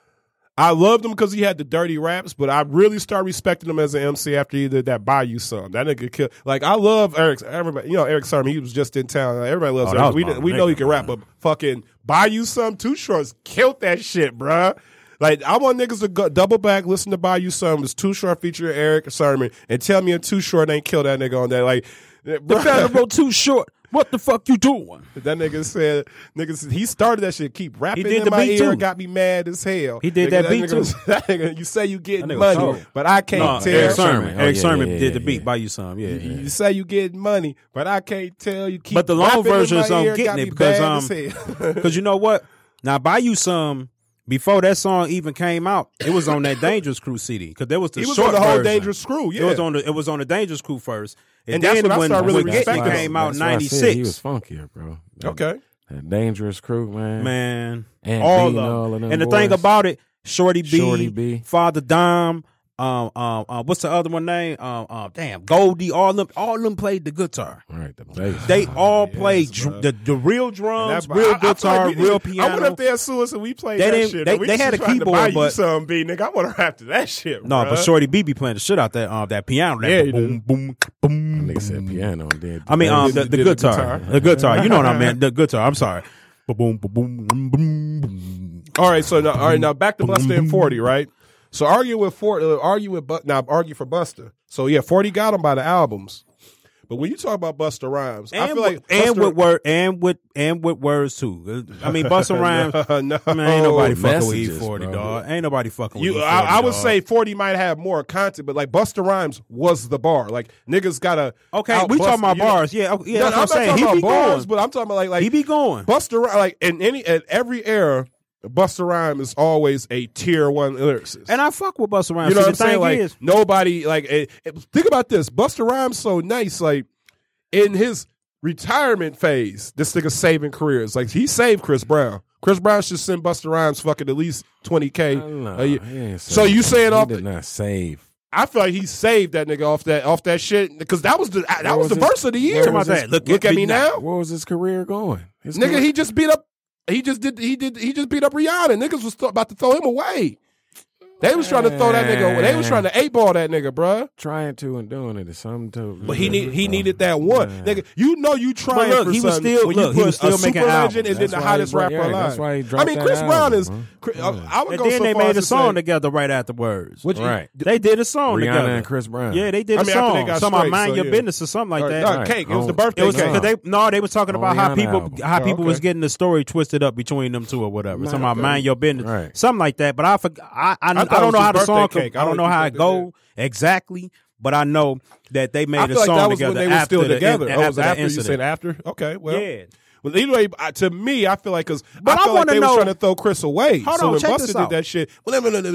[SPEAKER 2] I loved him because he had the dirty raps, but I really started respecting him as an M C after he did that Bayou song. That nigga killed. Like I love Eric. Everybody, you know Eric Sermon. He was just in town. Like, everybody loves
[SPEAKER 4] Oh, that
[SPEAKER 2] Eric.
[SPEAKER 4] was
[SPEAKER 2] We
[SPEAKER 4] my
[SPEAKER 2] didn't- we know he
[SPEAKER 4] nigga,
[SPEAKER 2] can rap,
[SPEAKER 4] man.
[SPEAKER 2] but fucking Bayou song, Too Short's killed that shit, bruh. Like I want niggas to go, double back, listen to Bayou song. It was Too Short featuring Eric Sermon, and tell me a Too Short ain't kill that nigga on that. Like
[SPEAKER 4] The
[SPEAKER 2] bruh.
[SPEAKER 4] federal Too Short. What the fuck you doing?
[SPEAKER 2] That nigga said, nigga, said- he started that shit. Keep rapping
[SPEAKER 4] did
[SPEAKER 2] in
[SPEAKER 4] the
[SPEAKER 2] my
[SPEAKER 4] beat
[SPEAKER 2] ear,
[SPEAKER 4] too.
[SPEAKER 2] got me mad as hell.
[SPEAKER 4] He did
[SPEAKER 2] Nigga,
[SPEAKER 4] that beat
[SPEAKER 2] nigga,
[SPEAKER 4] too.
[SPEAKER 2] That nigga, you say you getting
[SPEAKER 4] That nigga was
[SPEAKER 2] money,
[SPEAKER 4] cold.
[SPEAKER 2] but I can't
[SPEAKER 4] No,
[SPEAKER 2] tell.
[SPEAKER 4] Eric
[SPEAKER 3] Sermon.
[SPEAKER 4] Sermon.
[SPEAKER 3] Oh,
[SPEAKER 4] Eric
[SPEAKER 3] yeah,
[SPEAKER 4] Sermon
[SPEAKER 3] yeah,
[SPEAKER 4] did the
[SPEAKER 3] yeah,
[SPEAKER 4] beat
[SPEAKER 3] yeah.
[SPEAKER 4] by you some. Yeah, yeah.
[SPEAKER 2] You say you getting money, but I can't tell. You keep.
[SPEAKER 4] But the long
[SPEAKER 2] rapping in
[SPEAKER 4] version
[SPEAKER 2] my
[SPEAKER 4] is on
[SPEAKER 2] ear, got
[SPEAKER 4] getting
[SPEAKER 2] me
[SPEAKER 4] it because
[SPEAKER 2] bad
[SPEAKER 4] um
[SPEAKER 2] as hell.
[SPEAKER 4] because you know what? Now by you some before that song even came out, it was on that Dangerous Crew C D because there was the
[SPEAKER 2] He was
[SPEAKER 4] short
[SPEAKER 2] on the whole
[SPEAKER 4] version.
[SPEAKER 2] Dangerous Crew. Yeah,
[SPEAKER 4] It was on the it was on the Dangerous Crew first, and,
[SPEAKER 2] And that's
[SPEAKER 4] then
[SPEAKER 2] when I
[SPEAKER 4] when,
[SPEAKER 2] started really
[SPEAKER 4] when
[SPEAKER 2] respecting
[SPEAKER 4] Getting
[SPEAKER 2] him.
[SPEAKER 4] came out in
[SPEAKER 3] That's why I said
[SPEAKER 4] ninety-six.
[SPEAKER 3] He was funkier, bro. That,
[SPEAKER 2] Okay.
[SPEAKER 3] that Dangerous Crew, man.
[SPEAKER 4] Man,
[SPEAKER 3] And
[SPEAKER 4] all
[SPEAKER 3] beating
[SPEAKER 4] of them.
[SPEAKER 3] all of them
[SPEAKER 4] and the thing
[SPEAKER 3] boys.
[SPEAKER 4] about it, Shorty B,
[SPEAKER 3] Shorty B.
[SPEAKER 4] Father Dom, um, um, uh, what's the other one name? Um, uh, damn, Goldie. All them, all them played the guitar.
[SPEAKER 3] All right, the bass.
[SPEAKER 4] They all played
[SPEAKER 2] yes,
[SPEAKER 4] dr-
[SPEAKER 2] bro.
[SPEAKER 4] the the real
[SPEAKER 2] And
[SPEAKER 4] drums,
[SPEAKER 2] that's-
[SPEAKER 4] real
[SPEAKER 2] I- I feel
[SPEAKER 4] guitar,
[SPEAKER 2] like we
[SPEAKER 4] real
[SPEAKER 2] did-
[SPEAKER 4] piano.
[SPEAKER 2] I went up there at Suez and we played
[SPEAKER 4] They
[SPEAKER 2] that
[SPEAKER 4] didn't-
[SPEAKER 2] shit.
[SPEAKER 4] they-
[SPEAKER 2] We
[SPEAKER 4] they
[SPEAKER 2] just
[SPEAKER 4] had a
[SPEAKER 2] trying to
[SPEAKER 4] keyboard,
[SPEAKER 2] buy you
[SPEAKER 4] but-
[SPEAKER 2] some B, nigga. I want to rap to that shit.
[SPEAKER 4] No, but
[SPEAKER 2] bruh.
[SPEAKER 4] Shorty B be playing the shit out that um that piano. That
[SPEAKER 2] Yeah, he
[SPEAKER 4] boom, boom, boom,
[SPEAKER 3] Nigga said
[SPEAKER 4] boom.
[SPEAKER 3] piano and did.
[SPEAKER 4] I mean, um, the,
[SPEAKER 2] Did
[SPEAKER 4] the
[SPEAKER 2] the
[SPEAKER 4] guitar,
[SPEAKER 2] guitar.
[SPEAKER 4] the guitar. You know what I meant? The guitar. I'm sorry. Boom, boom, boom, boom, boom, boom.
[SPEAKER 2] All right, so now, all right, now back to Busta and forty, right? So argue with forty, uh, argue with, Bu- now argue for Busta. So yeah, forty got him by the albums, but when you talk about Busta Rhymes,
[SPEAKER 4] And
[SPEAKER 2] I feel like
[SPEAKER 4] with, and
[SPEAKER 2] Busta-
[SPEAKER 4] with word and with and with words too. I mean, Busta Rhymes.
[SPEAKER 2] no,
[SPEAKER 4] Man, ain't nobody fucking with E
[SPEAKER 3] messages,
[SPEAKER 4] forty,
[SPEAKER 3] bro.
[SPEAKER 4] dog. Ain't nobody fucking with
[SPEAKER 2] You,
[SPEAKER 4] E forty.
[SPEAKER 2] I, I would
[SPEAKER 4] dog.
[SPEAKER 2] say forty might have more content, but like Busta Rhymes was the bar. Like niggas gotta
[SPEAKER 4] Okay,
[SPEAKER 2] out
[SPEAKER 4] we
[SPEAKER 2] Busta,
[SPEAKER 4] talking about
[SPEAKER 2] you know?
[SPEAKER 4] bars. Yeah, okay, yeah.
[SPEAKER 2] No,
[SPEAKER 4] that's
[SPEAKER 2] I'm
[SPEAKER 4] what I'm
[SPEAKER 2] not
[SPEAKER 4] saying.
[SPEAKER 2] talking
[SPEAKER 4] He
[SPEAKER 2] about
[SPEAKER 4] be
[SPEAKER 2] bars,
[SPEAKER 4] going.
[SPEAKER 2] but I'm talking about like like
[SPEAKER 4] He be going.
[SPEAKER 2] Busta Rhy- like in any at every era, Busta Rhymes is always a tier one lyricist.
[SPEAKER 4] And I fuck with Busta Rhymes.
[SPEAKER 2] You know
[SPEAKER 4] See,
[SPEAKER 2] what I'm
[SPEAKER 4] the
[SPEAKER 2] saying?
[SPEAKER 4] thing
[SPEAKER 2] Like
[SPEAKER 4] is,
[SPEAKER 2] nobody like it, it- think about this. Busta Rhymes so nice. Like in his retirement phase, this nigga saving careers. Like he saved Chris Brown. Chris Brown should send Busta Rhymes fucking at least twenty k
[SPEAKER 3] No,
[SPEAKER 2] a year.
[SPEAKER 3] he ain't
[SPEAKER 2] So
[SPEAKER 3] save-
[SPEAKER 2] you saying
[SPEAKER 3] he
[SPEAKER 2] off
[SPEAKER 3] did
[SPEAKER 2] the-
[SPEAKER 3] not save.
[SPEAKER 2] I feel like he saved that nigga off that off that shit because that was the that
[SPEAKER 3] Where
[SPEAKER 2] was the
[SPEAKER 3] was his-
[SPEAKER 2] verse of the year.
[SPEAKER 3] where
[SPEAKER 4] Talking
[SPEAKER 3] was
[SPEAKER 4] about
[SPEAKER 3] his-
[SPEAKER 4] that. Look,
[SPEAKER 2] Look at me
[SPEAKER 4] now.
[SPEAKER 2] now,
[SPEAKER 3] Where was his career going? His
[SPEAKER 2] nigga.
[SPEAKER 3] career-
[SPEAKER 2] He just beat up. He just did. He did. He just beat up Rihanna. Niggas was th- about to throw him away. They was trying to throw that nigga away. They was trying to eight ball that nigga, bruh.
[SPEAKER 3] trying to and doing it is something to.
[SPEAKER 2] But he need he needed that one,
[SPEAKER 3] Man.
[SPEAKER 2] nigga. You know you trying
[SPEAKER 4] look,
[SPEAKER 2] for
[SPEAKER 4] he was
[SPEAKER 2] something
[SPEAKER 4] still-
[SPEAKER 2] when
[SPEAKER 4] look,
[SPEAKER 2] you
[SPEAKER 4] he
[SPEAKER 2] put
[SPEAKER 4] was still
[SPEAKER 2] a super
[SPEAKER 4] making
[SPEAKER 2] legend
[SPEAKER 4] albums.
[SPEAKER 2] and then
[SPEAKER 3] That's
[SPEAKER 2] the
[SPEAKER 3] why
[SPEAKER 2] hottest
[SPEAKER 3] he brought-
[SPEAKER 2] rapper
[SPEAKER 3] yeah,
[SPEAKER 2] alive.
[SPEAKER 3] that's why he
[SPEAKER 2] I
[SPEAKER 3] dropped
[SPEAKER 2] mean,
[SPEAKER 3] that
[SPEAKER 2] Chris Brown
[SPEAKER 3] album,
[SPEAKER 2] is.
[SPEAKER 3] bro.
[SPEAKER 2] Chris-
[SPEAKER 3] Yeah.
[SPEAKER 2] I, I would
[SPEAKER 4] And
[SPEAKER 2] go
[SPEAKER 4] then
[SPEAKER 2] so
[SPEAKER 4] they
[SPEAKER 2] far
[SPEAKER 4] made
[SPEAKER 2] as
[SPEAKER 4] a
[SPEAKER 2] to
[SPEAKER 4] song
[SPEAKER 2] say,
[SPEAKER 4] together right afterwards.
[SPEAKER 2] What you-
[SPEAKER 3] Right.
[SPEAKER 4] They did a song
[SPEAKER 3] Rihanna
[SPEAKER 4] together.
[SPEAKER 3] and Chris Brown.
[SPEAKER 4] Yeah, they did
[SPEAKER 2] I
[SPEAKER 4] a
[SPEAKER 2] mean, after they
[SPEAKER 4] song.
[SPEAKER 2] got
[SPEAKER 4] Something about
[SPEAKER 2] straight,
[SPEAKER 4] mind
[SPEAKER 2] so
[SPEAKER 4] your
[SPEAKER 2] yeah.
[SPEAKER 4] business or something like
[SPEAKER 2] Or,
[SPEAKER 4] that.
[SPEAKER 2] no,
[SPEAKER 3] Right.
[SPEAKER 2] cake. It was the
[SPEAKER 3] On-
[SPEAKER 2] birthday
[SPEAKER 4] It was
[SPEAKER 3] Song.
[SPEAKER 4] because they no, they was talking about how
[SPEAKER 3] Rihanna
[SPEAKER 4] people
[SPEAKER 3] album.
[SPEAKER 4] how
[SPEAKER 2] Oh,
[SPEAKER 4] people was
[SPEAKER 2] okay.
[SPEAKER 4] getting the story twisted up between them two or whatever.
[SPEAKER 3] Man,
[SPEAKER 4] Something about
[SPEAKER 3] okay.
[SPEAKER 4] mind your business,
[SPEAKER 3] Right.
[SPEAKER 4] something like that. But I forgot. I I, I,
[SPEAKER 2] thought it
[SPEAKER 4] don't
[SPEAKER 2] was
[SPEAKER 4] know how
[SPEAKER 2] his
[SPEAKER 4] the song.
[SPEAKER 2] birthday
[SPEAKER 4] com-
[SPEAKER 2] cake. I
[SPEAKER 4] I
[SPEAKER 2] don't
[SPEAKER 4] don't know
[SPEAKER 2] think
[SPEAKER 4] how
[SPEAKER 2] that
[SPEAKER 4] it
[SPEAKER 2] they
[SPEAKER 4] go exactly, but I know that they
[SPEAKER 2] I
[SPEAKER 4] made
[SPEAKER 2] feel
[SPEAKER 4] a
[SPEAKER 2] like
[SPEAKER 4] song
[SPEAKER 2] that was
[SPEAKER 4] together
[SPEAKER 2] when they were
[SPEAKER 4] after
[SPEAKER 2] still
[SPEAKER 4] the,
[SPEAKER 2] together.
[SPEAKER 4] in-
[SPEAKER 2] Oh, was
[SPEAKER 4] after the
[SPEAKER 2] after you
[SPEAKER 4] incident.
[SPEAKER 2] said after? Okay, well.
[SPEAKER 4] Yeah.
[SPEAKER 2] Well, anyway, I- to me, I feel like because
[SPEAKER 4] But
[SPEAKER 2] I
[SPEAKER 4] I
[SPEAKER 2] feel like
[SPEAKER 4] wanna
[SPEAKER 2] they
[SPEAKER 4] know-
[SPEAKER 2] was trying to throw Chris away.
[SPEAKER 4] Hold
[SPEAKER 2] so
[SPEAKER 4] on,
[SPEAKER 2] when
[SPEAKER 4] check
[SPEAKER 2] Busta
[SPEAKER 4] this
[SPEAKER 2] did
[SPEAKER 4] out.
[SPEAKER 2] that shit,
[SPEAKER 4] No, but hold on,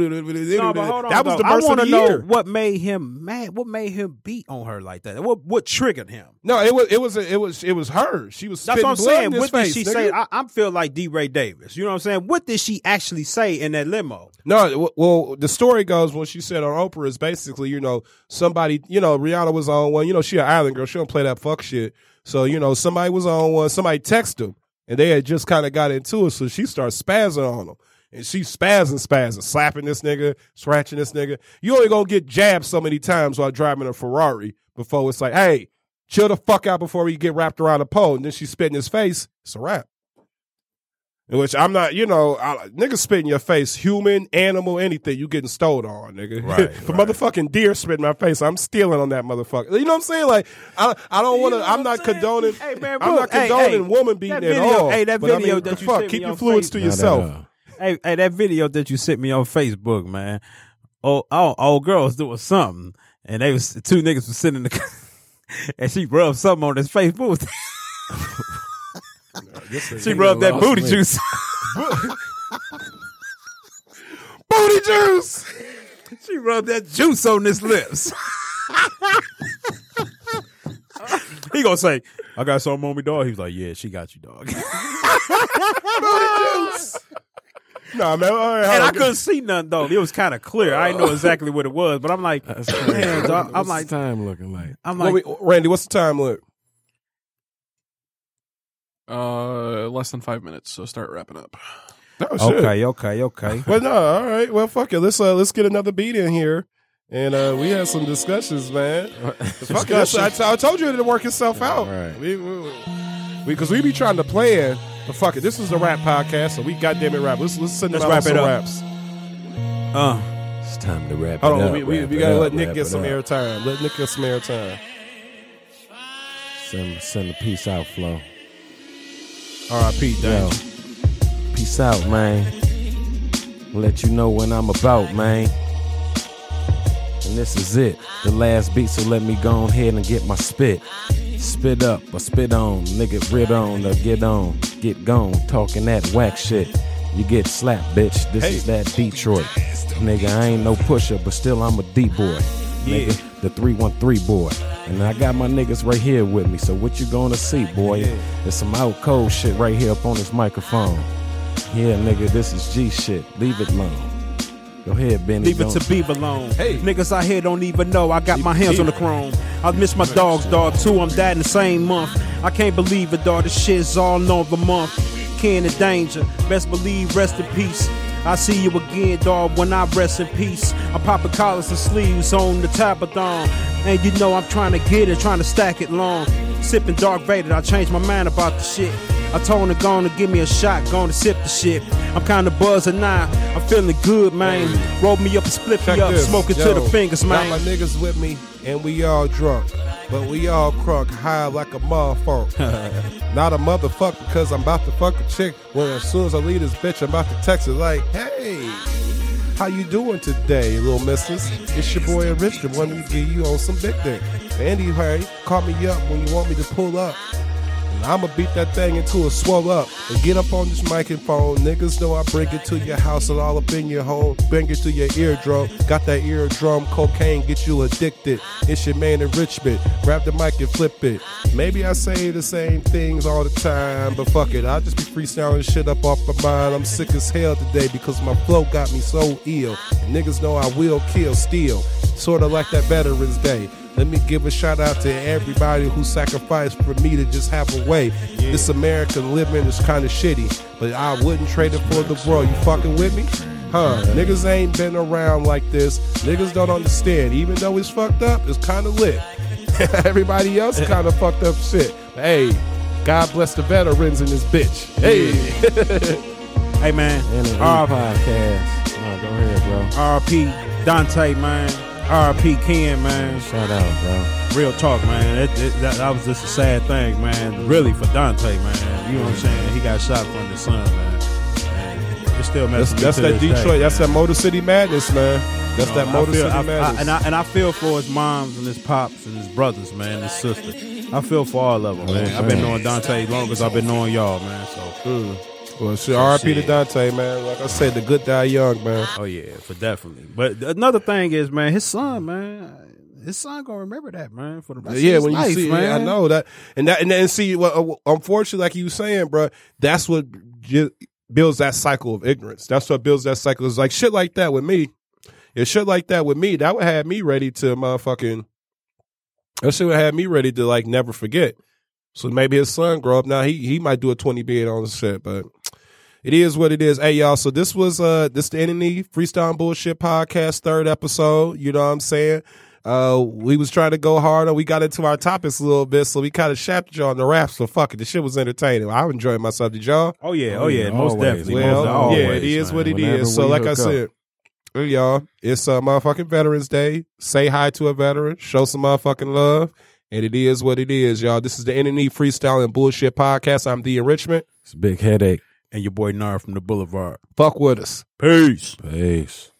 [SPEAKER 2] that was the
[SPEAKER 4] though. I
[SPEAKER 2] verse of
[SPEAKER 4] wanna
[SPEAKER 2] the
[SPEAKER 4] know
[SPEAKER 2] year.
[SPEAKER 4] what made him mad. What made him beat on her like that? What what triggered him?
[SPEAKER 2] No, it was it was it was it was her. She was
[SPEAKER 4] That's
[SPEAKER 2] spitting
[SPEAKER 4] what I'm
[SPEAKER 2] blood
[SPEAKER 4] saying.
[SPEAKER 2] in his
[SPEAKER 4] What
[SPEAKER 2] face,
[SPEAKER 4] did she
[SPEAKER 2] nigga.
[SPEAKER 4] say? I, I feel like D. Ray Davis. You know what I'm saying? What did she actually say in that limo?
[SPEAKER 2] No, w- well, the story goes what she said on Oprah is basically, you know, somebody, you know, Rihanna was on one. You know, she an island girl. She don't play that fuck shit. So, you know, somebody was on one. Somebody texted him, and they had just kind of got into it. So she starts spazzing on him. And she's spazzing, spazzing, slapping this nigga, scratching this nigga. You only gonna get jabbed so many times while driving a Ferrari before it's like, hey, chill the fuck out before we get wrapped around a pole. And then she spit in his face. It's a wrap. In which I'm not, you know, I, niggas spit in your face, human, animal, anything, you getting stole on, nigga.
[SPEAKER 4] Right,
[SPEAKER 2] if a motherfucking deer spit in my face, I'm stealing on that motherfucker. You know what I'm saying? Like, I, I don't want to.
[SPEAKER 4] know
[SPEAKER 2] I'm
[SPEAKER 4] what
[SPEAKER 2] not
[SPEAKER 4] I'm saying?
[SPEAKER 2] condoning.
[SPEAKER 4] Hey, man,
[SPEAKER 2] I'm
[SPEAKER 4] look,
[SPEAKER 2] not
[SPEAKER 4] hey,
[SPEAKER 2] condoning
[SPEAKER 4] hey,
[SPEAKER 2] woman beating
[SPEAKER 4] that
[SPEAKER 2] at
[SPEAKER 4] video-
[SPEAKER 2] all.
[SPEAKER 4] hey, that
[SPEAKER 2] but I
[SPEAKER 4] video
[SPEAKER 2] mean,
[SPEAKER 4] that you
[SPEAKER 2] fuck,
[SPEAKER 4] sent
[SPEAKER 2] keep
[SPEAKER 4] me
[SPEAKER 2] your
[SPEAKER 4] on
[SPEAKER 2] fluids to
[SPEAKER 3] Not at
[SPEAKER 2] yourself.
[SPEAKER 3] all.
[SPEAKER 4] Hey, hey, that video that you sent me on Facebook, man. Oh, oh, old girl was doing something, and they was two niggas was sitting in the car, and she rubbed something on his face. What was that? She rubbed that
[SPEAKER 3] lost
[SPEAKER 4] booty
[SPEAKER 3] me.
[SPEAKER 4] juice.
[SPEAKER 2] Booty juice.
[SPEAKER 4] She rubbed that juice on his lips. He gonna say, "I got something on me, dog." He was like, "Yeah, she got you, dog."
[SPEAKER 2] No, man. All right,
[SPEAKER 4] And
[SPEAKER 2] all
[SPEAKER 4] I couldn't see nothing though. It was kind of clear. I didn't know exactly what it was, but I'm like,
[SPEAKER 3] That's crazy.
[SPEAKER 4] man, dog, I'm
[SPEAKER 3] What's
[SPEAKER 4] like,
[SPEAKER 3] the time looking like?
[SPEAKER 4] I'm
[SPEAKER 2] What
[SPEAKER 4] like,
[SPEAKER 2] we, Randy, what's the time look?
[SPEAKER 6] Uh, less than five minutes, so start wrapping up.
[SPEAKER 2] Oh, shit.
[SPEAKER 4] okay, okay, okay.
[SPEAKER 2] Well, no, all right. Well, fuck it. Let's uh, let's get another beat in here, and uh, we had some discussions, man. Fuck it. That's- I, t- I told you it didn't work itself out.
[SPEAKER 3] All right.
[SPEAKER 2] We, we, because we, we be trying to plan, but fuck it. This is the rap podcast, so we goddamn it rap. Let's let's send them
[SPEAKER 4] Let's
[SPEAKER 2] out
[SPEAKER 4] wrap it
[SPEAKER 2] some
[SPEAKER 4] up.
[SPEAKER 2] raps.
[SPEAKER 4] Uh,
[SPEAKER 3] It's time to wrap
[SPEAKER 2] Hold
[SPEAKER 3] it
[SPEAKER 2] on,
[SPEAKER 3] up.
[SPEAKER 2] we, we,
[SPEAKER 3] wrap
[SPEAKER 2] we
[SPEAKER 3] it
[SPEAKER 2] gotta
[SPEAKER 3] up,
[SPEAKER 2] let Nick
[SPEAKER 3] wrap
[SPEAKER 2] get
[SPEAKER 3] it
[SPEAKER 2] some
[SPEAKER 3] up.
[SPEAKER 2] airtime. Let Nick get some airtime.
[SPEAKER 3] Send, send the peace out flow.
[SPEAKER 4] R I P,
[SPEAKER 3] Yo,
[SPEAKER 4] damn.
[SPEAKER 3] peace out, man. Let you know when I'm about, man. And this is it, the last beat, so let me go ahead and get my spit. Spit up or spit on, nigga, rid on or get on, get gone, talking that whack shit. You get slapped, bitch. This
[SPEAKER 2] Hey.
[SPEAKER 3] is that Detroit. Nigga, I ain't no pusher, but still I'm a D boy. Nigga, the three one three boy. And I got my niggas right here with me, so what you gonna see, boy? There's some out cold shit right here up on this microphone. Yeah, nigga, this is G shit. Leave it alone. Go ahead, Benny.
[SPEAKER 4] Leave it
[SPEAKER 3] Don't-
[SPEAKER 4] to Beaver alone.
[SPEAKER 2] Hey.
[SPEAKER 4] Niggas out here don't even know I got my hands on the chrome. I miss my dogs, dog. Two of them died in the same month. I can't believe it, dog. This shit's all over month. Ken in danger. Best believe, rest in peace. I see you again, dog, when I rest in peace. I'm popping collars and sleeves on the tabathon. And you know I'm trying to get it, trying to stack it long. Sipping Dark Vader, I changed my mind about the shit. I told her gonna give me a shot, gonna sip the shit. I'm kinda buzzing now, I'm feeling good, man. Roll me up and split
[SPEAKER 2] Check
[SPEAKER 4] me up,
[SPEAKER 2] this.
[SPEAKER 4] smoking
[SPEAKER 2] Yo,
[SPEAKER 4] to the fingers,
[SPEAKER 2] got
[SPEAKER 4] man.
[SPEAKER 2] my niggas with me, and we all drunk. But we all crunk, high like a motherfucker. Not a motherfucker, because I'm about to fuck a chick. When as soon as I leave this bitch, I'm about to text her like, hey, how you doing today, little missus? It's your boy Richard, wanting to get you on some big dick. Andy, hey, call me up when you want me to pull up. And I'ma beat that thing until it swell up. And get up on this microphone. Niggas know I bring it to your house and all up in your home. Bring it to your eardrum. Got that eardrum, cocaine, get you addicted. It's your man Enrichment. Grab the mic and flip it. Maybe I say the same things all the time, but fuck it. I just be freestyling shit up off my mind. I'm sick as hell today because my flow got me so ill. And niggas know I will kill still. Sorta like that Veterans Day. Let me give a shout out to everybody who sacrificed for me to just have a way. Yeah. This American living is kind of shitty, but I wouldn't trade it for the world. You fucking with me? Huh? Yeah. Niggas ain't been around like this. Niggas don't understand. Even though it's fucked up, it's kind of lit. Everybody else kind of fucked up shit. But hey, God bless the veterans in this bitch. Hey.
[SPEAKER 4] Hey, man.
[SPEAKER 3] And an
[SPEAKER 4] R-
[SPEAKER 3] podcast. Oh, go ahead, bro.
[SPEAKER 4] R P Dante, man. R P Ken, man.
[SPEAKER 3] Shout out, bro.
[SPEAKER 4] Real talk, man. It, it, that, that was just a sad thing, man. Really for Dante, man. You know what I'm saying? He got shot from his son, man. And it still
[SPEAKER 2] That's,
[SPEAKER 4] messes me
[SPEAKER 2] that's
[SPEAKER 4] to
[SPEAKER 2] that
[SPEAKER 4] this
[SPEAKER 2] Detroit.
[SPEAKER 4] day,
[SPEAKER 2] that's
[SPEAKER 4] man.
[SPEAKER 2] that Motor City Madness, man. That's
[SPEAKER 4] You know,
[SPEAKER 2] that Motor
[SPEAKER 4] I feel,
[SPEAKER 2] City
[SPEAKER 4] I,
[SPEAKER 2] Madness.
[SPEAKER 4] I, and I and I feel for his moms and his pops and his brothers, man, his sister. I feel for all of them, man. I've been knowing Dante long as I've been knowing y'all, man. So,
[SPEAKER 2] Mm. Well, shit, R I P to
[SPEAKER 4] shit.
[SPEAKER 2] Dante, man. Like I said, the good die young, man.
[SPEAKER 4] oh yeah, for definitely. But another thing is, man, his son, man, his son gonna remember that, man, for the rest
[SPEAKER 2] Yeah,
[SPEAKER 4] of his
[SPEAKER 2] when
[SPEAKER 4] life,
[SPEAKER 2] you see,
[SPEAKER 4] man.
[SPEAKER 2] yeah, I know that, and that, and then see, well, uh, unfortunately, like you were saying, bro, that's what j- builds that cycle of ignorance. That's what builds that cycle. It's like shit like that with me. If shit like that with me, that would have me ready to motherfucking. That shit would have me ready to like never forget. So maybe his son grow up now. He he might do a twenty bid on the shit, but it is what it is. Hey y'all, so this was uh this the N N E Freestyle Bullshit Podcast third episode. You know what I'm saying? Uh, we was trying to go hard, and we got into our topics a little bit, so we kind of shafted y'all on the raps. So fuck it, the shit was entertaining. I enjoyed myself. Did y'all?
[SPEAKER 4] Oh yeah, oh
[SPEAKER 3] Oh,
[SPEAKER 4] yeah,
[SPEAKER 3] yeah,
[SPEAKER 4] most
[SPEAKER 3] always.
[SPEAKER 4] definitely.
[SPEAKER 2] Well,
[SPEAKER 4] most always,
[SPEAKER 2] yeah, it is
[SPEAKER 4] man.
[SPEAKER 2] what it
[SPEAKER 3] Whenever
[SPEAKER 2] is. So,
[SPEAKER 3] we
[SPEAKER 2] like I
[SPEAKER 3] hook up.
[SPEAKER 2] said, hey, y'all, it's uh, motherfucking Veterans Day. Say hi to a veteran. Show some motherfucking love. And it is what it is, y'all. This is the N N E Freestyle and Bullshit Podcast. I'm the Enrichment.
[SPEAKER 3] It's a big headache.
[SPEAKER 4] And your boy Nar from the Boulevard.
[SPEAKER 2] Fuck with us.
[SPEAKER 4] Peace.
[SPEAKER 3] Peace.